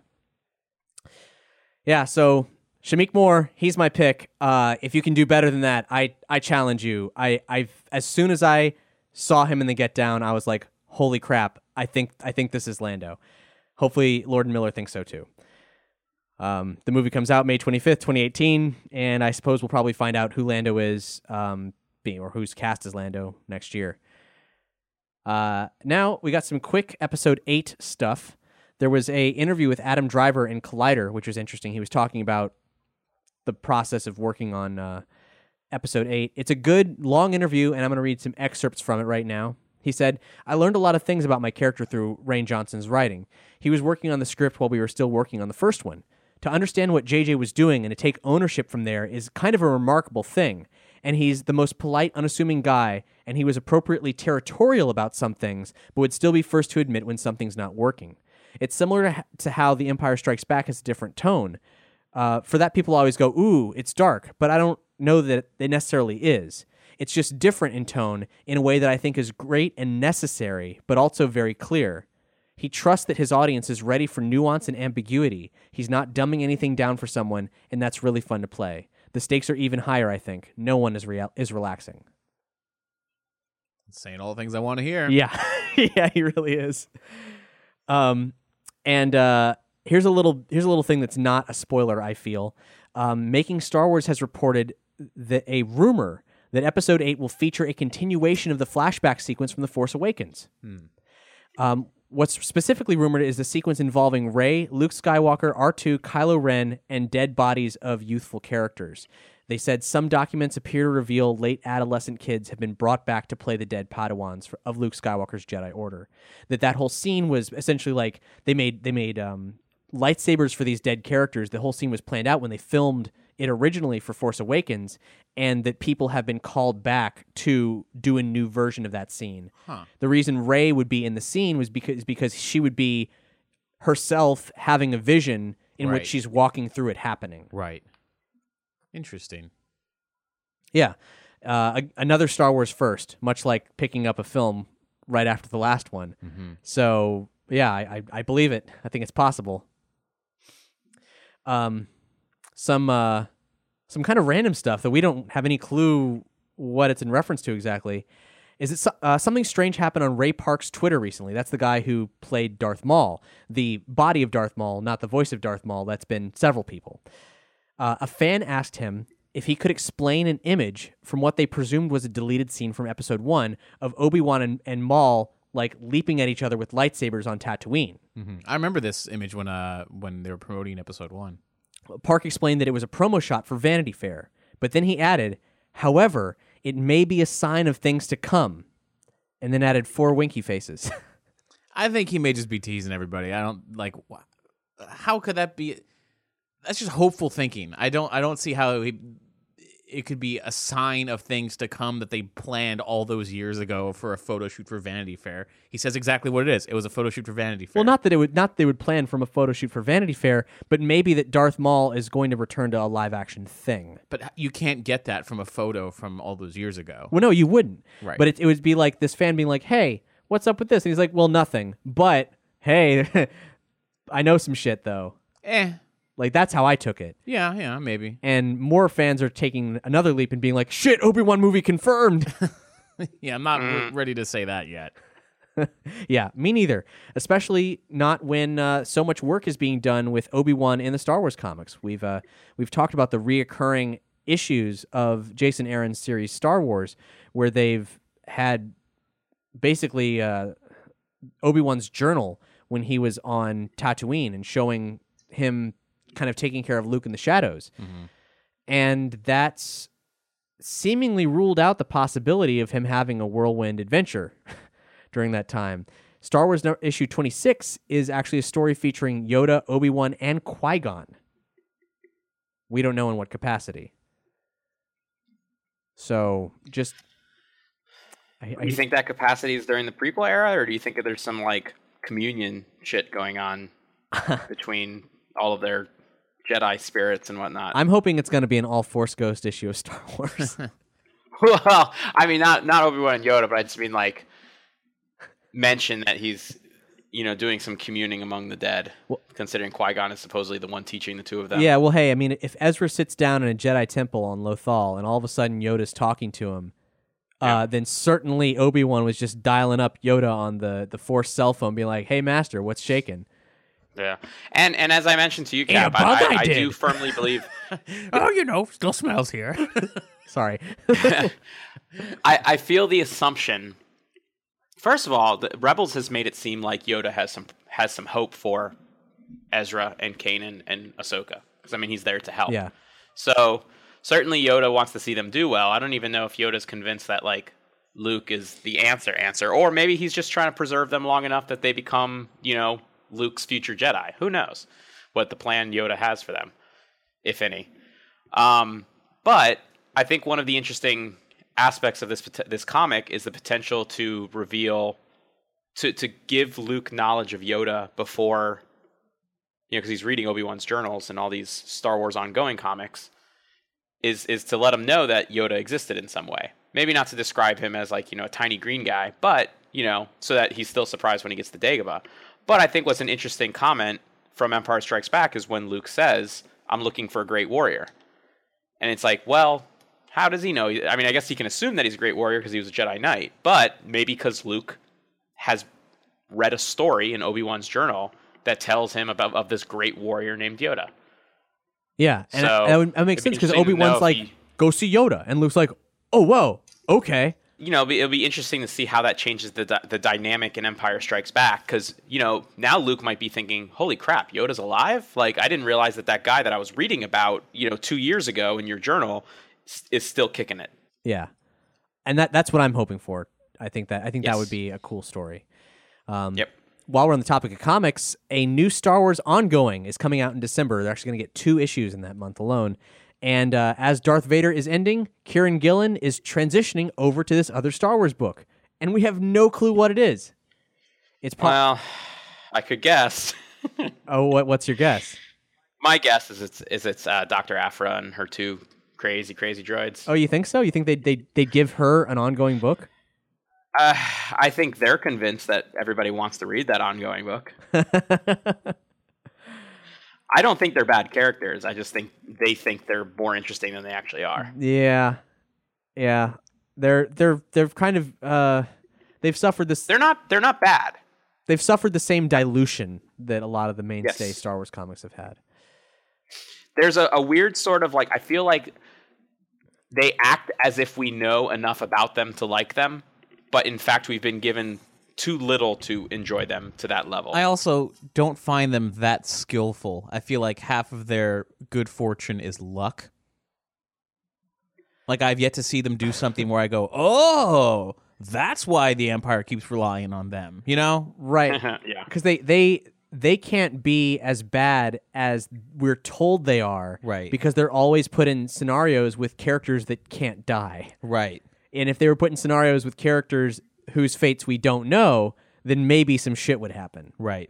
Yeah, so Shameik Moore, he's my pick. If you can do better than that, I challenge you. I as soon as I saw him in The Get Down, I was like, holy crap, I think this is Lando. Hopefully Lord and Miller thinks so too. The movie comes out May 25th, 2018, and I suppose we'll probably find out who Lando is, or who's cast as Lando next year. Now we got some quick episode 8 stuff. There was a interview with Adam Driver in Collider, which was interesting. He was talking about the process of working on episode 8. It's a good, long interview, and I'm going to read some excerpts from it right now. He said, I learned a lot of things about my character through Rian Johnson's writing. He was working on the script while we were still working on the first one. To understand what JJ was doing and to take ownership from there is kind of a remarkable thing. And he's the most polite, unassuming guy, and he was appropriately territorial about some things, but would still be first to admit when something's not working. It's similar to how The Empire Strikes Back has a different tone. For that, people always go, ooh, it's dark, but I don't know that it necessarily is. It's just different in tone in a way that I think is great and necessary, but also very clear. He trusts that his audience is ready for nuance and ambiguity. He's not dumbing anything down for someone, and that's really fun to play. The stakes are even higher, I think. No one is relaxing. Saying all the things I want to hear. Yeah. Yeah, he really is. And here's a little thing that's not a spoiler, I feel. Making Star Wars has reported that a rumor that Episode 8 will feature a continuation of the flashback sequence from The Force Awakens. What's specifically rumored is the sequence involving Rey, Luke Skywalker, R2, Kylo Ren, and dead bodies of youthful characters. They said some documents appear to reveal late adolescent kids have been brought back to play the dead Padawans of Luke Skywalker's Jedi Order. That whole scene was essentially like they made lightsabers for these dead characters. The whole scene was planned out when they filmed it originally for Force Awakens, and that people have been called back to do a new version of that scene. The reason Rey would be in the scene was because she would be herself having a vision in which she's walking through it happening. Right. Interesting. Yeah. Another Star Wars first, much like picking up a film right after the last one. So, yeah, I believe it. I think it's possible. Some kind of random stuff that we don't have any clue what it's in reference to exactly. Is it something strange happened on Ray Park's Twitter recently? That's the guy who played Darth Maul, the body of Darth Maul, not the voice of Darth Maul. That's been several people. A fan asked him if he could explain an image from what they presumed was a deleted scene from Episode 1 of Obi-Wan and Maul like leaping at each other with lightsabers on Tatooine. I remember this image when they were promoting Episode 1. Park explained that it was a promo shot for Vanity Fair, but then he added, however, it may be a sign of things to come, and then added 4 winky faces. I think he may just be teasing everybody. I don't like. How could that be? That's just hopeful thinking. I don't see how it could be a sign of things to come that they planned all those years ago for a photo shoot for Vanity Fair. He says exactly what it is. It was a photo shoot for Vanity Fair. Well, not they would plan from a photo shoot for Vanity Fair, but maybe that Darth Maul is going to return to a live action thing. But you can't get that from a photo from all those years ago. Well, no, you wouldn't. Right. But it would be like this fan being like, "Hey, what's up with this?" And he's like, "Well, nothing. But hey, I know some shit though." Like, that's how I took it. Yeah, maybe. And more fans are taking another leap and being like, shit, Obi-Wan movie confirmed. Yeah, I'm not ready to say that yet. Yeah, me neither. Especially not when so much work is being done with Obi-Wan in the Star Wars comics. We've talked about the reoccurring issues of Jason Aaron's series Star Wars, where they've had basically Obi-Wan's journal when he was on Tatooine and showing him kind of taking care of Luke in the shadows. And that's seemingly ruled out the possibility of him having a whirlwind adventure during that time. Star Wars issue 26 is actually a story featuring Yoda, Obi-Wan, and Qui-Gon. We don't know in what capacity. So, just... Do you think that capacity is during the prequel era, or do you think that there's some, like, communion shit going on between all of their Jedi spirits and whatnot? I'm hoping it's going to be an all Force Ghost issue of Star Wars. Well, I mean, not Obi-Wan and Yoda, but I just mean, like, mention that he's, doing some communing among the dead, considering Qui-Gon is supposedly the one teaching the two of them. Yeah, well, hey, I mean, if Ezra sits down in a Jedi temple on Lothal and all of a sudden Yoda's talking to him, then certainly Obi-Wan was just dialing up Yoda on the Force cell phone, being like, hey, Master, what's shaking? Yeah, and as I mentioned to you, Cap, I do firmly believe... still smells here. Sorry. I feel the assumption... First of all, the Rebels has made it seem like Yoda has some hope for Ezra and Kanan and Ahsoka. Because, I mean, he's there to help. Yeah. So, certainly Yoda wants to see them do well. I don't even know if Yoda's convinced that, like, Luke is the answer. Or maybe he's just trying to preserve them long enough that they become, Luke's future Jedi. Who knows what the plan Yoda has for them, if any. But I think one of the interesting aspects of this comic is the potential to reveal, to give Luke knowledge of Yoda before, because he's reading Obi-Wan's journals and all these Star Wars ongoing comics, is to let him know that Yoda existed in some way. Maybe not to describe him as, like, a tiny green guy, but, so that he's still surprised when he gets to Dagobah. But I think what's an interesting comment from Empire Strikes Back is when Luke says, I'm looking for a great warrior. And it's like, well, how does he know? I mean, I guess he can assume that he's a great warrior because he was a Jedi Knight. But maybe because Luke has read a story in Obi-Wan's journal that tells him of this great warrior named Yoda. Yeah, and so that makes sense because Obi-Wan's like, go see Yoda. And Luke's like, oh, whoa, okay. It'll be interesting to see how that changes the dynamic in Empire Strikes Back, because, now Luke might be thinking, holy crap, Yoda's alive? Like, I didn't realize that guy that I was reading about, 2 years ago in your journal is still kicking it. Yeah. And that's what I'm hoping for. I think that would be a cool story. Yep. While we're on the topic of comics, a new Star Wars ongoing is coming out in December. They're actually going to get 2 issues in that month alone. And as Darth Vader is ending, Kieran Gillen is transitioning over to this other Star Wars book. And we have no clue what it is. Well, I could guess. Oh, what's your guess? My guess is it's Dr. Aphra and her 2 crazy droids. Oh, you think so? You think they'd give her an ongoing book? I think they're convinced that everybody wants to read that ongoing book. I don't think they're bad characters. I just think they think they're more interesting than they actually are. Yeah. They're kind of they've suffered this. They're not bad. They've suffered the same dilution that a lot of the mainstay Star Wars comics have had. There's a weird sort of like, I feel like they act as if we know enough about them to like them, but in fact we've been given too little to enjoy them to that level. I also don't find them that skillful. I feel like half of their good fortune is luck. Like, I've yet to see them do something where I go, oh, that's why the Empire keeps relying on them, you know? Right. Yeah. Because they can't be as bad as we're told they are. Right. Because they're always put in scenarios with characters that can't die. Right. And if they were put in scenarios with characters whose fates we don't know, then maybe some shit would happen. Right.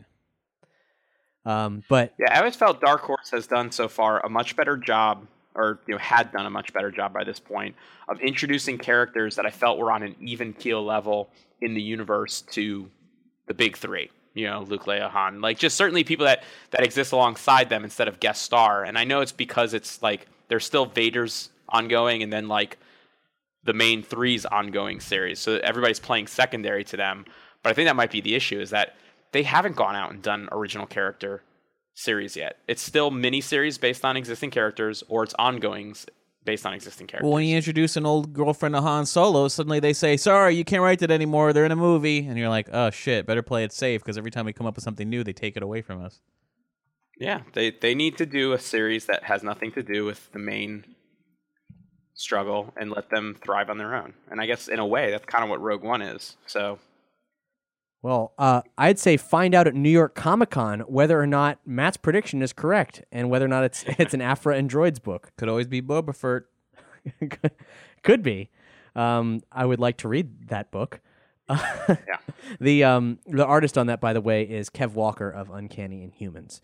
But yeah, I always felt Dark Horse has done so far a much better job, or had done a much better job by this point, of introducing characters that I felt were on an even keel level in the universe to the big three. Luke, Leia, Han. Like, just certainly people that exist alongside them instead of guest star. And I know it's because it's like there's still Vader's ongoing and then like the main three's ongoing series. So everybody's playing secondary to them. But I think that might be the issue, is that they haven't gone out and done original character series yet. It's still mini-series based on existing characters, or it's ongoings based on existing characters. Well, when you introduce an old girlfriend of Han Solo, suddenly they say, sorry, you can't write it anymore, they're in a movie. And you're like, oh shit, better play it safe, because every time we come up with something new, they take it away from us. Yeah, they need to do a series that has nothing to do with the main struggle and let them thrive on their own. And I guess in a way, that's kind of what Rogue One is. So, well, I'd say find out at New York Comic-Con whether or not Matt's prediction is correct, and whether or not it's an Aphra and Droids book. Could always be Boba Fett. Could be. I would like to read that book. yeah. The artist on that, by the way, is Kev Walker of Uncanny Inhumans.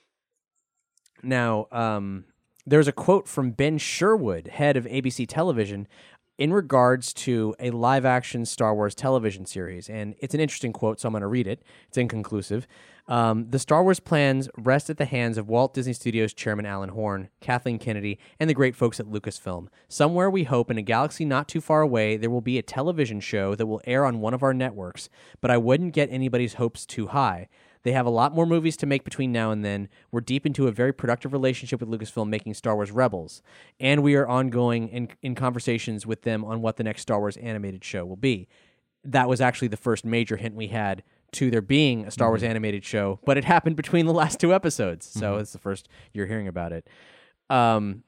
Now, there's a quote from Ben Sherwood, head of ABC Television, in regards to a live-action Star Wars television series. And it's an interesting quote, so I'm going to read it. It's inconclusive. The Star Wars plans rest at the hands of Walt Disney Studios chairman Alan Horn, Kathleen Kennedy, and the great folks at Lucasfilm. Somewhere, we hope, in a galaxy not too far away, there will be a television show that will air on one of our networks, but I wouldn't get anybody's hopes too high. They have a lot more movies to make between now and then. We're deep into a very productive relationship with Lucasfilm making Star Wars Rebels, and we are ongoing in conversations with them on what the next Star Wars animated show will be. That was actually the first major hint we had to there being a Star Wars animated show, but it happened between the last two episodes, so it's the first you're hearing about it. And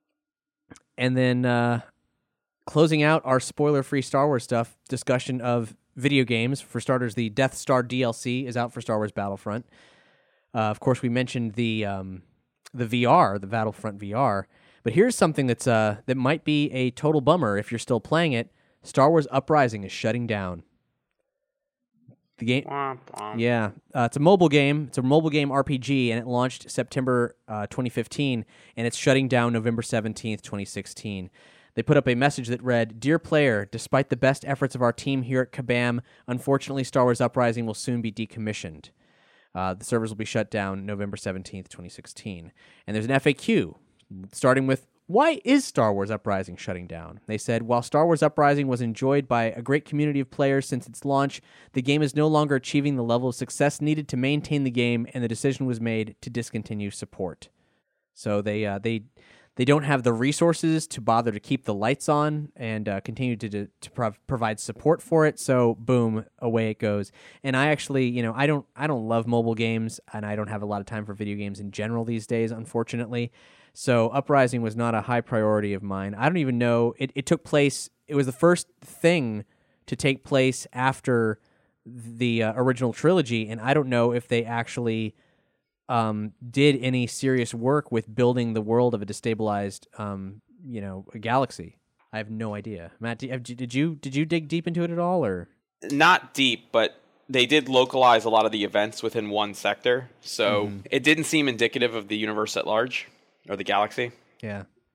then closing out our spoiler-free Star Wars stuff, discussion of video games. For starters, the Death Star DLC is out for Star Wars Battlefront. Of course, we mentioned the VR, the Battlefront VR. But here's something that might be a total bummer if you're still playing it. Star Wars Uprising is shutting down. The game, yeah, it's a mobile game. It's a mobile game RPG, and it launched September 2015, and it's shutting down November 17th, 2016. They put up a message that read, "Dear player, despite the best efforts of our team here at Kabam, unfortunately Star Wars Uprising will soon be decommissioned. The servers will be shut down November 17th, 2016. And there's an FAQ, starting with, why is Star Wars Uprising shutting down? They said, while Star Wars Uprising was enjoyed by a great community of players since its launch, the game is no longer achieving the level of success needed to maintain the game, and the decision was made to discontinue support." So they don't have the resources to bother to keep the lights on and continue to provide support for it. So boom, away it goes. And I actually, I don't love mobile games, and I don't have a lot of time for video games in general these days, unfortunately. So Uprising was not a high priority of mine. I don't even know. It took place. It was the first thing to take place after the original trilogy, and I don't know if they actually did any serious work with building the world of a destabilized, a galaxy. I have no idea. Matt, did you dig deep into it at all, or not deep, but they did localize a lot of the events within one sector, so it didn't seem indicative of the universe at large or the galaxy. Yeah.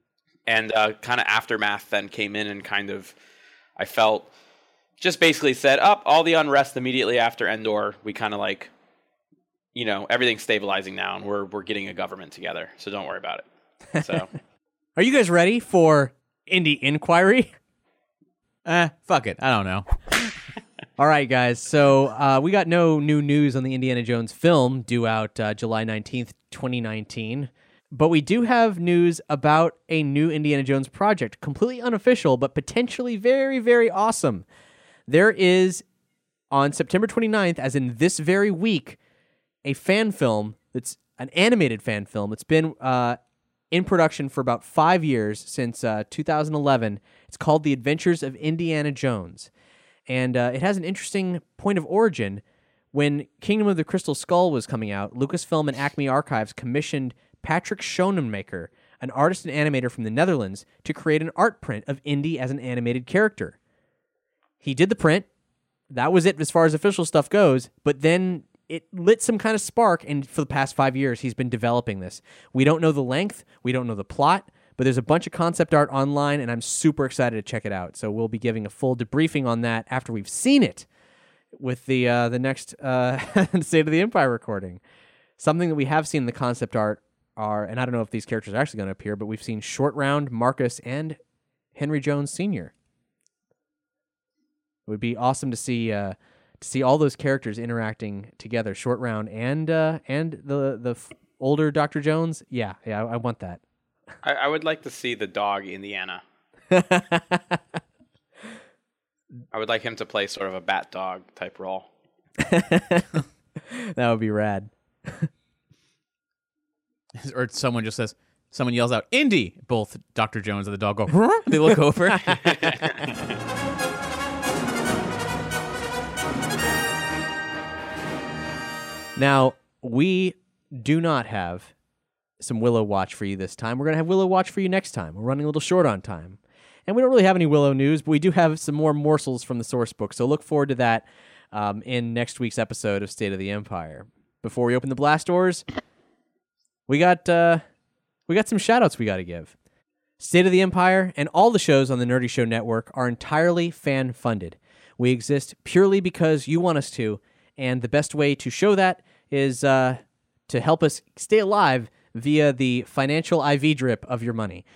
And kind of Aftermath then came in and kind of, I felt, just basically said, up all the unrest immediately after Endor. We kind of like, everything's stabilizing now, and we're getting a government together. So don't worry about it. So, are you guys ready for Indie Inquiry? Fuck it. I don't know. All right, guys. So we got no new news on the Indiana Jones film due out July 19th, 2019. But we do have news about a new Indiana Jones project, completely unofficial, but potentially very, very awesome. There is, on September 29th, as in this very week, a fan film that's an animated fan film. It's been in production for about 5 years, since 2011. It's called The Adventures of Indiana Jones. And it has an interesting point of origin. When Kingdom of the Crystal Skull was coming out, Lucasfilm and Acme Archives commissioned Patrick Schoenmaker, an artist and animator from the Netherlands, to create an art print of Indy as an animated character. He did the print. That was it as far as official stuff goes, but then it lit some kind of spark, and for the past 5 years, he's been developing this. We don't know the length, we don't know the plot, but there's a bunch of concept art online, and I'm super excited to check it out. So we'll be giving a full debriefing on that after we've seen it with the next State of the Empire recording. Something that we have seen in the concept art and I don't know if these characters are actually going to appear, but we've seen Short Round, Marcus, and Henry Jones Sr. It would be awesome to see all those characters interacting together. Short Round and the older Dr. Jones. Yeah, I want that. I would like to see the dog Indiana. I would like him to play sort of a bat dog type role. That would be rad. Or someone yells out, Indy! Both Dr. Jones and the dog go, huh? They look over. Now, we do not have some Willow Watch for you this time. We're going to have Willow Watch for you next time. We're running a little short on time. And we don't really have any Willow news, but we do have some more morsels from the source book. So look forward to that in next week's episode of State of the Empire. Before we open the blast doors, we got some shout-outs we got to give. State of the Empire and all the shows on the Nerdy Show Network are entirely fan-funded. We exist purely because you want us to, and the best way to show that is to help us stay alive via the financial IV drip of your money.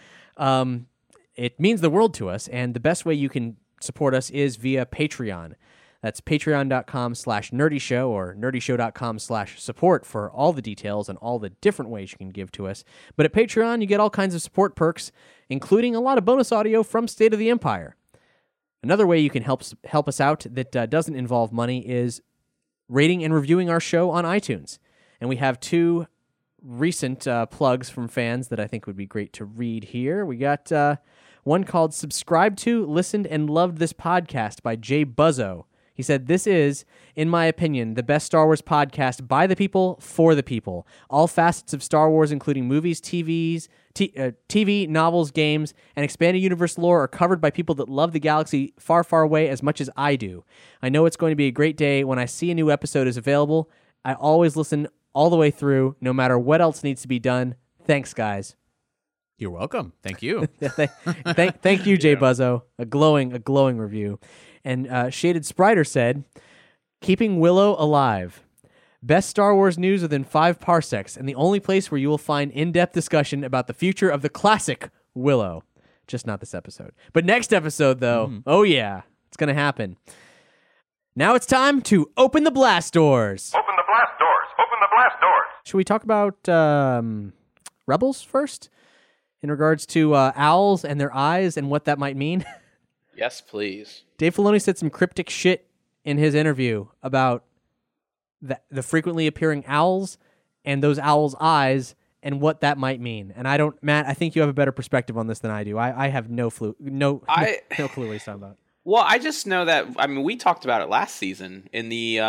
It means the world to us, and the best way you can support us is via Patreon. That's patreon.com/nerdyshow or nerdyshow.com/support for all the details and all the different ways you can give to us. But at Patreon, you get all kinds of support perks, including a lot of bonus audio from State of the Empire. Another way you can help us out that doesn't involve money is rating and reviewing our show on iTunes. And we have two recent plugs from fans that I think would be great to read here. We got one called Subscribe to, Listened, and Loved This Podcast by Jay Buzzo. He said, this is, in my opinion, the best Star Wars podcast by the people, for the people. All facets of Star Wars, including movies, TV, novels, games, and expanded universe lore are covered by people that love the galaxy far, far away as much as I do. I know it's going to be a great day when I see a new episode is available. I always listen all the way through, no matter what else needs to be done. Thanks, guys. You're welcome. Thank you. Thank you, Jay Buzzo. A glowing review. And Shaded Spriter said, keeping Willow alive. Best Star Wars news within 5 parsecs, and the only place where you will find in-depth discussion about the future of the classic Willow. Just not this episode. But next episode, though, oh yeah, it's going to happen. Now it's time to open the blast doors. Open the blast doors. Open the blast doors. Should we talk about Rebels first? In regards to owls and their eyes and what that might mean? Yes, please. Dave Filoni said some cryptic shit in his interview about the frequently appearing owls and those owls' eyes and what that might mean. And Matt, I think you have a better perspective on this than I do. I have no clue what he's talking about. Well, I just know that, we talked about it last season in the,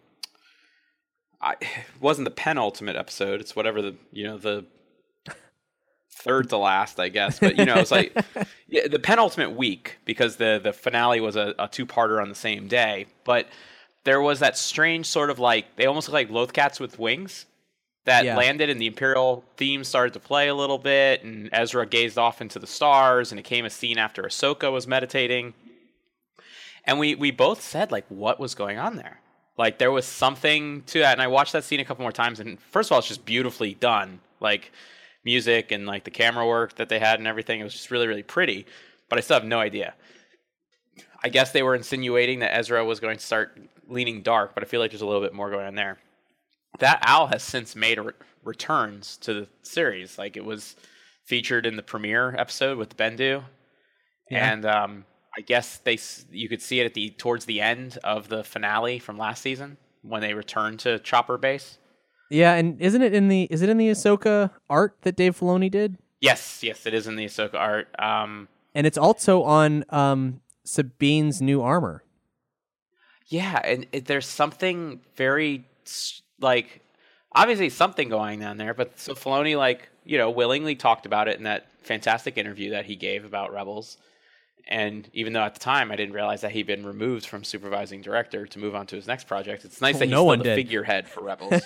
it wasn't the penultimate episode. It's whatever the third to last, I guess. But, it's like the penultimate week, because the finale was a 2-parter on the same day. But there was that strange sort of they almost look like Lothcats with wings that Yeah. landed, and the Imperial theme started to play a little bit, and Ezra gazed off into the stars, and it came a scene after Ahsoka was meditating. And we both said, like, what was going on there? Like, there was something to that. And I watched that scene a couple more times, and first of all, it's just beautifully done. Like, music and, like, the camera work that they had and everything. It was just really, really pretty. But I still have no idea. I guess they were insinuating that Ezra was going to start leaning dark, but I feel like there's a little bit more going on there. That owl has since made returns to the series. Like, it was featured in the premiere episode with Bendu. Yeah. And I guess you could see it towards the end of the finale from last season when they returned to Chopper Base. Yeah, and is it in the Ahsoka art that Dave Filoni did? Yes, it is in the Ahsoka art. And it's also on Sabine's new armor. Yeah, and there's something very, like, obviously something going on there, but so Filoni, like, willingly talked about it in that fantastic interview that he gave about Rebels. And even though at the time I didn't realize that he'd been removed from supervising director to move on to his next project, it's nice that he's still the figurehead for Rebels.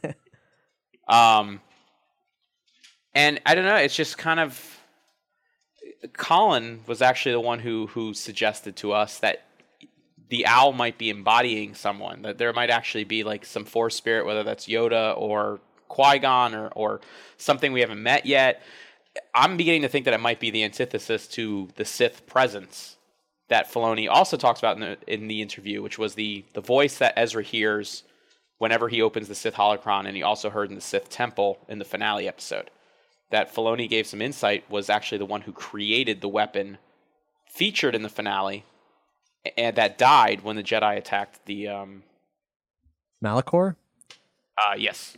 And I don't know, it's just kind of, Colin was actually the one who suggested to us that the owl might be embodying someone, that there might actually be like some Force spirit, whether that's Yoda or Qui-Gon or something we haven't met yet. I'm beginning to think that it might be the antithesis to the Sith presence that Filoni also talks about in the interview, which was the voice that Ezra hears whenever he opens the Sith holocron, and he also heard in the Sith temple in the finale episode. That Filoni gave some insight was actually the one who created the weapon featured in the finale, and that died when the Jedi attacked the Malachor? Yes.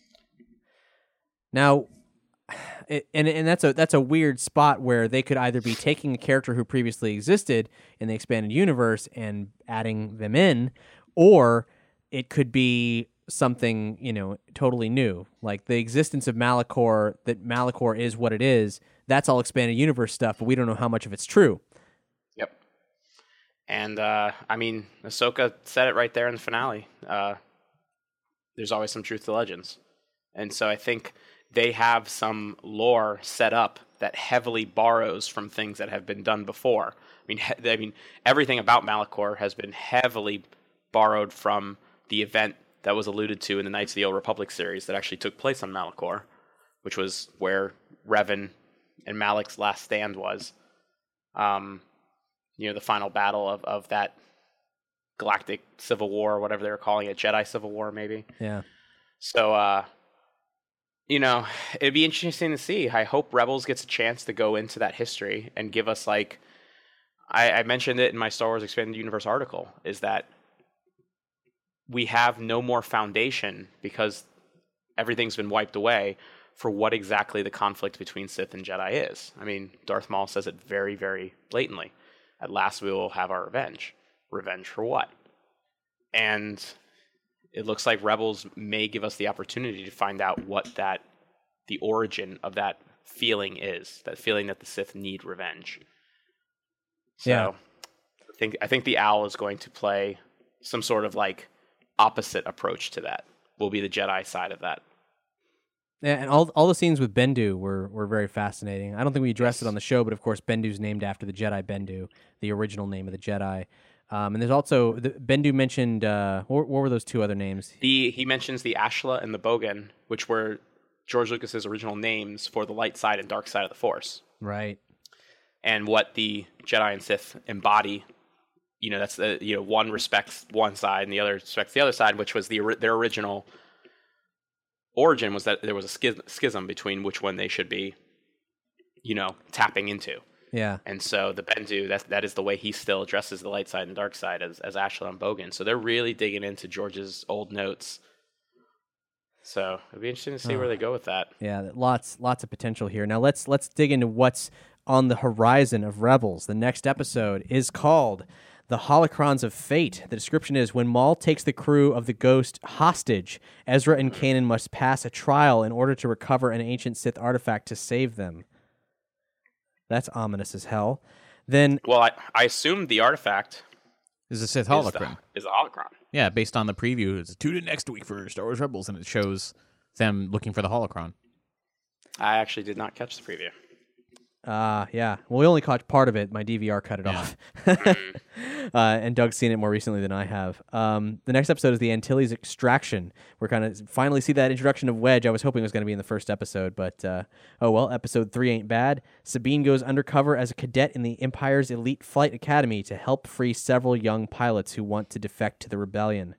Now, and that's a weird spot where they could either be taking a character who previously existed in the expanded universe and adding them in, or it could be something, totally new. Like the existence of Malachor, that Malachor is what it is, that's all expanded universe stuff, but we don't know how much of it's true. Yep. And, I mean, Ahsoka said it right there in the finale. There's always some truth to legends. And so I think they have some lore set up that heavily borrows from things that have been done before. I mean, everything about Malachor has been heavily borrowed from the event that was alluded to in the Knights of the Old Republic series that actually took place on Malachor, which was where Revan and Malak's last stand was. The final battle of that galactic civil war, or whatever they were calling it, Jedi Civil War, maybe. Yeah. So, it'd be interesting to see. I hope Rebels gets a chance to go into that history and give us, like, I mentioned it in my Star Wars Expanded Universe article, is that we have no more foundation because everything's been wiped away for what exactly the conflict between Sith and Jedi is. I mean, Darth Maul says it very, very blatantly. At last we will have our revenge. Revenge for what? And it looks like Rebels may give us the opportunity to find out what the origin of that feeling is. That feeling that the Sith need revenge. So Yeah. I think the owl is going to play some sort of like opposite approach to that. Will be the Jedi side of that. Yeah, and all the scenes with Bendu were very fascinating. I don't think we addressed it on the show, but of course Bendu's named after the Jedi Bendu, the original name of the Jedi. And there's also Bendu mentioned. What were those two other names? He mentions the Ashla and the Bogan, which were George Lucas's original names for the light side and dark side of the Force. Right. And what the Jedi and Sith embody. That's one respects one side and the other respects the other side, which was their original origin, was that there was a schism between which one they should be, tapping into. Yeah. And so the Bendu, that is the way he still addresses the light side and dark side as Ashla and Bogan. So they're really digging into George's old notes. So it'll be interesting to see where they go with that. Yeah, lots of potential here. Now let's dig into what's on the horizon of Rebels. The next episode is called The Holocrons of Fate. The description is, when Maul takes the crew of the Ghost hostage, Ezra and Kanan must pass a trial in order to recover an ancient Sith artifact to save them. That's ominous as hell. Then, well, I assume the artifact is a Sith holocron. Is a holocron. Yeah, based on the preview. It's tune in next week for Star Wars Rebels, and it shows them looking for the holocron. I actually did not catch the preview. Yeah. Well, we only caught part of it. My DVR cut it off. And Doug's seen it more recently than I have. The next episode is the Antilles Extraction. We're kind of finally see that introduction of Wedge. I was hoping it was going to be in the first episode, but oh well, episode 3 ain't bad. Sabine goes undercover as a cadet in the Empire's elite flight academy to help free several young pilots who want to defect to the rebellion.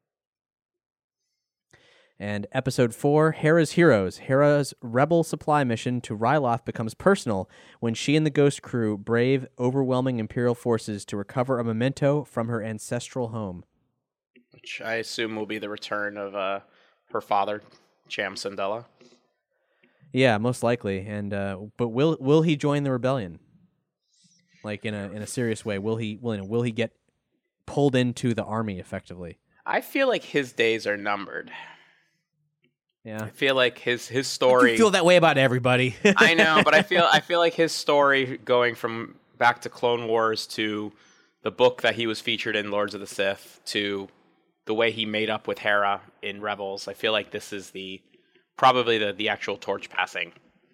And episode 4, Hera's Heroes. Hera's rebel supply mission to Ryloth becomes personal when she and the Ghost crew brave overwhelming Imperial forces to recover a memento from her ancestral home. Which I assume will be the return of her father, Cham Syndulla. Yeah, most likely. And but will he join the rebellion? Like in a serious way? Will he get pulled into the army effectively? I feel like his days are numbered. Yeah, I feel like his story. You feel that way about everybody. I know, but I feel like his story going from back to Clone Wars to the book that he was featured in, Lords of the Sith, to the way he made up with Hera in Rebels. I feel like this is probably the actual torch passing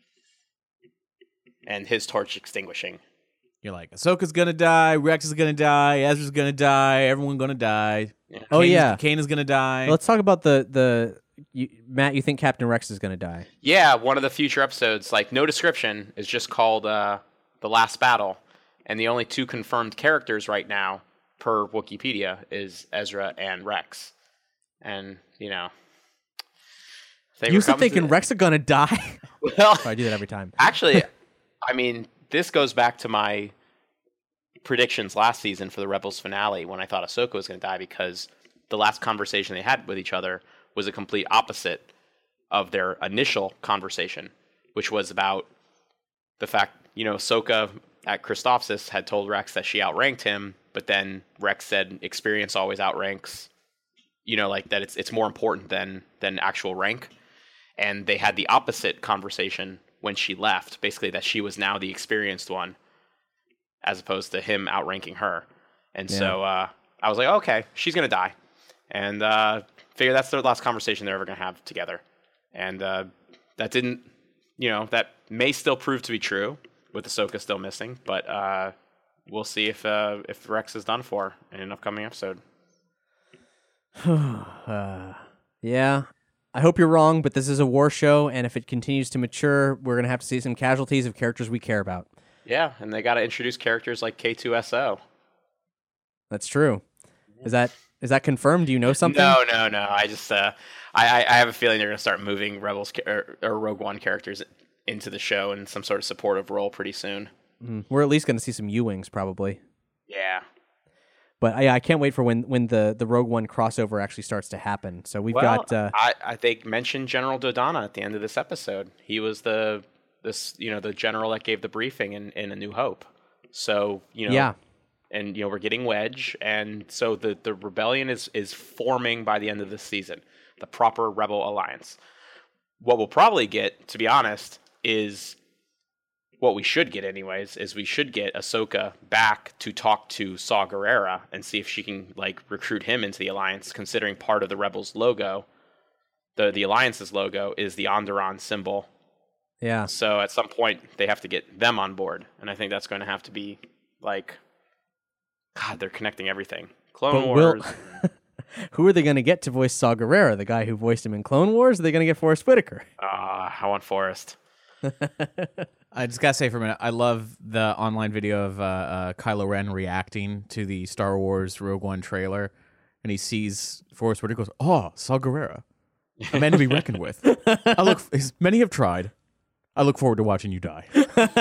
and his torch extinguishing. You're like, Ahsoka's gonna die, Rex is gonna die, Ezra's gonna die, everyone's gonna die. Yeah. Oh yeah, Kane is gonna die. Let's talk about Matt, you think Captain Rex is going to die? Yeah, one of the future episodes, like no description, is just called The Last Battle. And the only 2 confirmed characters right now, per Wikipedia, is Ezra and Rex. And, you know... You still thinking Rex is going to die? Well, I do that every time. Actually, I mean, this goes back to my predictions last season for the Rebels finale when I thought Ahsoka was going to die, because the last conversation they had with each other was a complete opposite of their initial conversation, which was about the fact, Ahsoka at Christophsis had told Rex that she outranked him, but then Rex said experience always outranks, like that it's more important than actual rank. And they had the opposite conversation when she left, basically that she was now the experienced one, as opposed to him outranking her. And so I was like, okay, she's going to die. And figure that's the last conversation they're ever going to have together. And that didn't, that may still prove to be true with Ahsoka still missing, but we'll see if Rex is done for in an upcoming episode. Yeah, I hope you're wrong, but this is a war show, and if it continues to mature, we're going to have to see some casualties of characters we care about. Yeah, and they got to introduce characters like K2SO. That's true. Is that confirmed? Do you know something? No. I just I have a feeling they're going to start moving Rebels or Rogue One characters into the show in some sort of supportive role pretty soon. We're at least going to see some U-Wings probably. Yeah. But I can't wait for when the Rogue One crossover actually starts to happen. So we've got. I think mentioned General Dodonna at the end of this episode. He was the general that gave the briefing in A New Hope. So yeah. And we're getting Wedge, and so the rebellion is forming by the end of this season, the proper Rebel Alliance. What we'll probably get, to be honest, is what we should get anyways, is we should get Ahsoka back to talk to Saw Gerrera and see if she can recruit him into the Alliance, considering part of the Rebels logo, the Alliance's logo, is the Onderon symbol. Yeah. So at some point they have to get them on board, and I think that's going to have to be God, they're connecting everything. Clone Wars. Who are they going to get to voice Saw Gerrera? The guy who voiced him in Clone Wars? Or are they going to get Forrest Whitaker? I want Forrest. I just got to say for a minute, I love the online video of Kylo Ren reacting to the Star Wars Rogue One trailer, and he sees Forrest Whitaker, goes, "Oh, Saw Gerrera, a man to be reckoned with. Many have tried. I look forward to watching you die."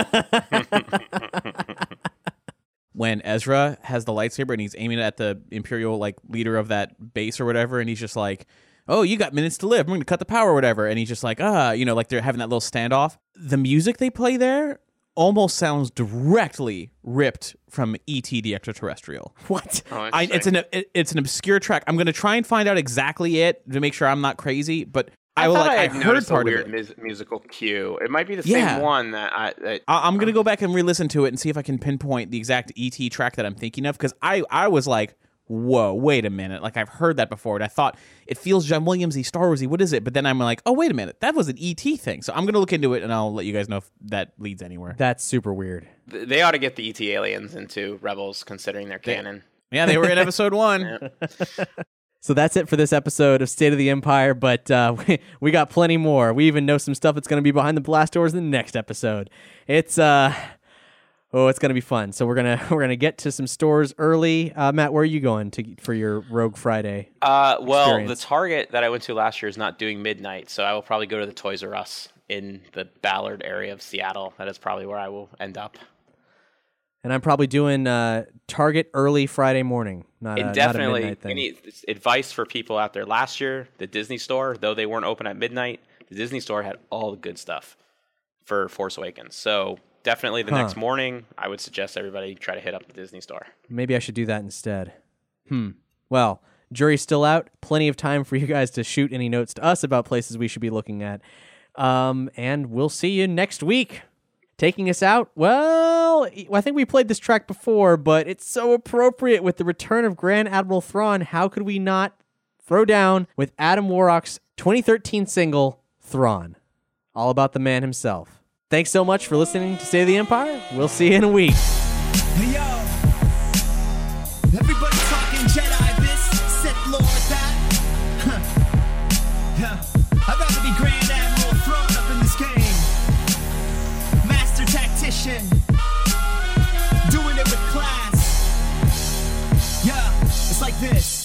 When Ezra has the lightsaber and he's aiming at the Imperial leader of that base or whatever, and he's just like, "Oh, you got minutes to live. I'm going to cut the power," or whatever. And he's just like, they're having that little standoff. The music they play there almost sounds directly ripped from E.T. the Extraterrestrial. What? Oh, it's an obscure track. I'm going to try and find out exactly it to make sure I'm not crazy, but I heard part of it. Musical cue. It might be the same one that I'm gonna go back and re-listen to it and see if I can pinpoint the exact ET track that I'm thinking of, because I was like, whoa, wait a minute. Like, I've heard that before, and I thought it feels John Williams-y, Star Wars-y. What is it? But then I'm like, oh, wait a minute. That was an E.T. thing. So I'm going to look into it, and I'll let you guys know if that leads anywhere. That's super weird. They ought to get the ET aliens into Rebels, considering their canon. Yeah, they were in episode 1. Yeah. So that's it for this episode of State of the Empire, but we got plenty more. We even know some stuff that's going to be behind the blast doors in the next episode. It's it's going to be fun. So we're gonna get to some stores early. Matt, where are you going for your Rogue Friday? Well, experience? the Target that I went to last year is not doing midnight, so I will probably go to the Toys R Us in the Ballard area of Seattle. That is probably where I will end up. And I'm probably doing Target early Friday morning, not a midnight thing. Any advice for people out there? Last year, the Disney Store, though they weren't open at midnight, the Disney Store had all the good stuff for Force Awakens. So definitely the next morning, I would suggest everybody try to hit up the Disney Store. Maybe I should do that instead. Well, jury's still out. Plenty of time for you guys to shoot any notes to us about places we should be looking at. And we'll see you next week. Taking us out, well, I think we played this track before, but it's so appropriate with the return of Grand Admiral Thrawn. How could we not throw down with Adam Warrock's 2013 single, Thrawn? All about the man himself. Thanks so much for listening to State of the Empire. We'll see you in a week. Hey, yo. Everybody talking Jedi this, Sith Lord that. Yeah. I'd rather be Grand Admiral Thrawn up in this game. Master tactician. Doing it with class. Yeah, it's like this.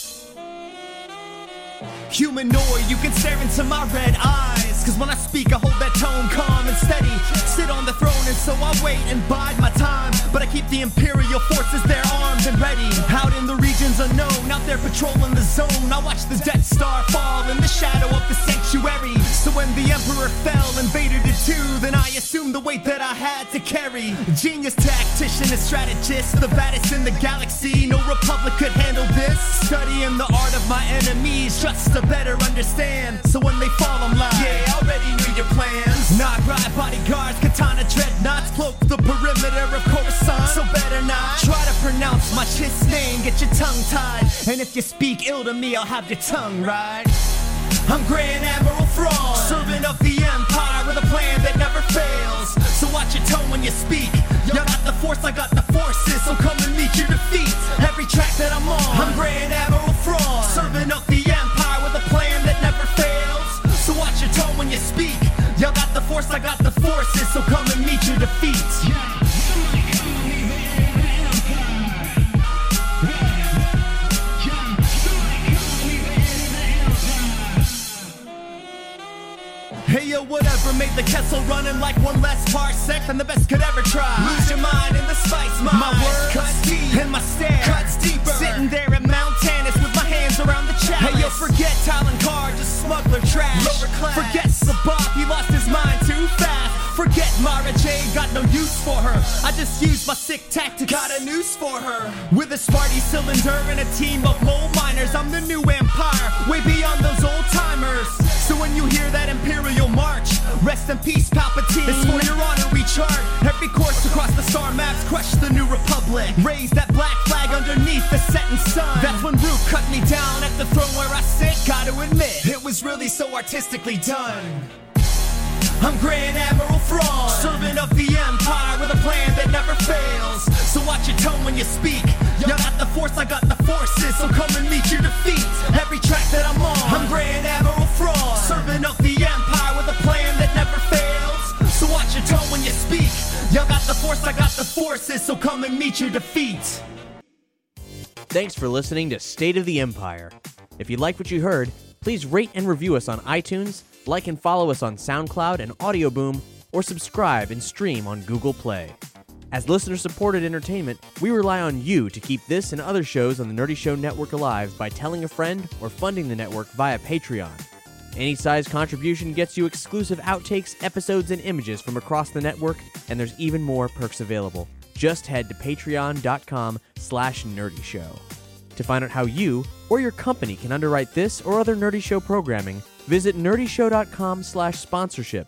Humanoid, you can stare into my red eyes. Cause when I speak, I hold that tone calm and steady. Sit on the throne and so I wait and bide my time. But I keep the Imperial forces there armed and ready. Out in the regions unknown, out there patrolling the zone. I watch the Death Star fall in the shadow of the sanctuary. So when the Emperor fell and Vader did too, then I assumed the weight that I had to carry. Genius tactician and strategist, the baddest in the galaxy. No Republic could handle this. Studying the art of my enemies just to better understand. So when they fall, I'm like, yeah, I already knew your plans. Not ride bodyguards, katana dreadnoughts, cloak the perimeter of Coruscant. So better not try to pronounce my Chiss name, get your tongue tied. And if you speak ill to me, I'll have your tongue right. I'm Grand Admiral Thrawn, servant of the Empire with a plan that never fails. So watch your tone when you speak. Y'all got the Force, I got the forces, so come and meet your defeat. Every track that I'm on, I'm Grand Admiral Thrawn, servant of the Empire with a plan that never fails. So watch your tone when you speak. Y'all got the Force, I got the forces, so come and meet your defeat. Hey yo, whatever, made the Kessel running like one less parsec than the best could ever try. Lose your mind in the spice mine. My words cuts deep, and my stare cuts deeper. Sitting there at Mount Tannis with my hands around the chalice. Hey yo, forget Talon Card, just smuggler trash. Lower class. Forget Sabak, he lost his mind too fast. Forget Mara Jade, got no use for her. I just used my sick tactics, got a noose for her. With a Sparty cylinder and a team of mole miners, I'm the new empire, way beyond those old timers. So when you hear that Imperial march, rest in peace Palpatine, it's for your honor we chart. Every course across the star maps, crush the new republic. Raise that black flag underneath the setting sun. That's when Rook cut me down at the throne where I sit. Gotta admit, it was really so artistically done. I'm Grand Admiral Thrawn, servant of the Empire with a plan that never fails. So watch your tone when you speak. Y'all got the Force, I got the forces, so come and meet your defeat. Every track that I'm on, I'm Grand Admiral Thrawn, servant of the Empire with a plan that never fails. So watch your tone when you speak. Y'all got the Force, I got the forces, so come and meet your defeat. Thanks for listening to State of the Empire. If you like what you heard, please rate and review us on iTunes, like and follow us on SoundCloud and Audio Boom, or subscribe and stream on Google Play. As listener-supported entertainment, we rely on you to keep this and other shows on the Nerdy Show Network alive by telling a friend or funding the network via Patreon. Any size contribution gets you exclusive outtakes, episodes, and images from across the network, and there's even more perks available. Just head to patreon.com/nerdyshow. To find out how you or your company can underwrite this or other Nerdy Show programming, visit nerdyshow.com/sponsorships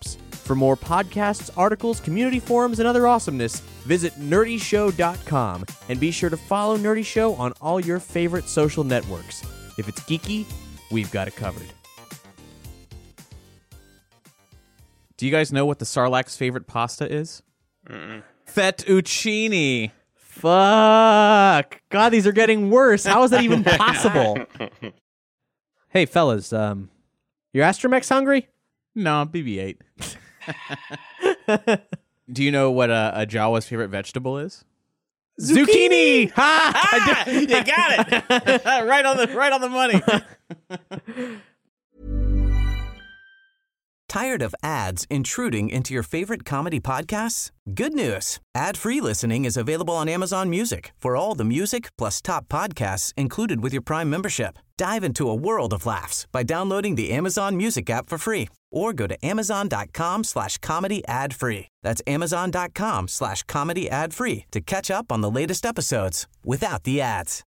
For more podcasts, articles, community forums, and other awesomeness, visit nerdyshow.com and be sure to follow Nerdy Show on all your favorite social networks. If it's geeky, we've got it covered. Do you guys know what the Sarlacc's favorite pasta is? Fettuccine. Fuck. God, these are getting worse. How is that even possible? Hey, fellas, your Astromech's hungry? No, BB-8. Do you know what a Jawa's favorite vegetable is? Zucchini! Ha! You got it. right on the money. Tired of ads intruding into your favorite comedy podcasts? Good news. Ad-free listening is available on Amazon Music for all the music plus top podcasts included with your Prime membership. Dive into a world of laughs by downloading the Amazon Music app for free or go to amazon.com/comedy ad-free. That's amazon.com/comedy ad-free to catch up on the latest episodes without the ads.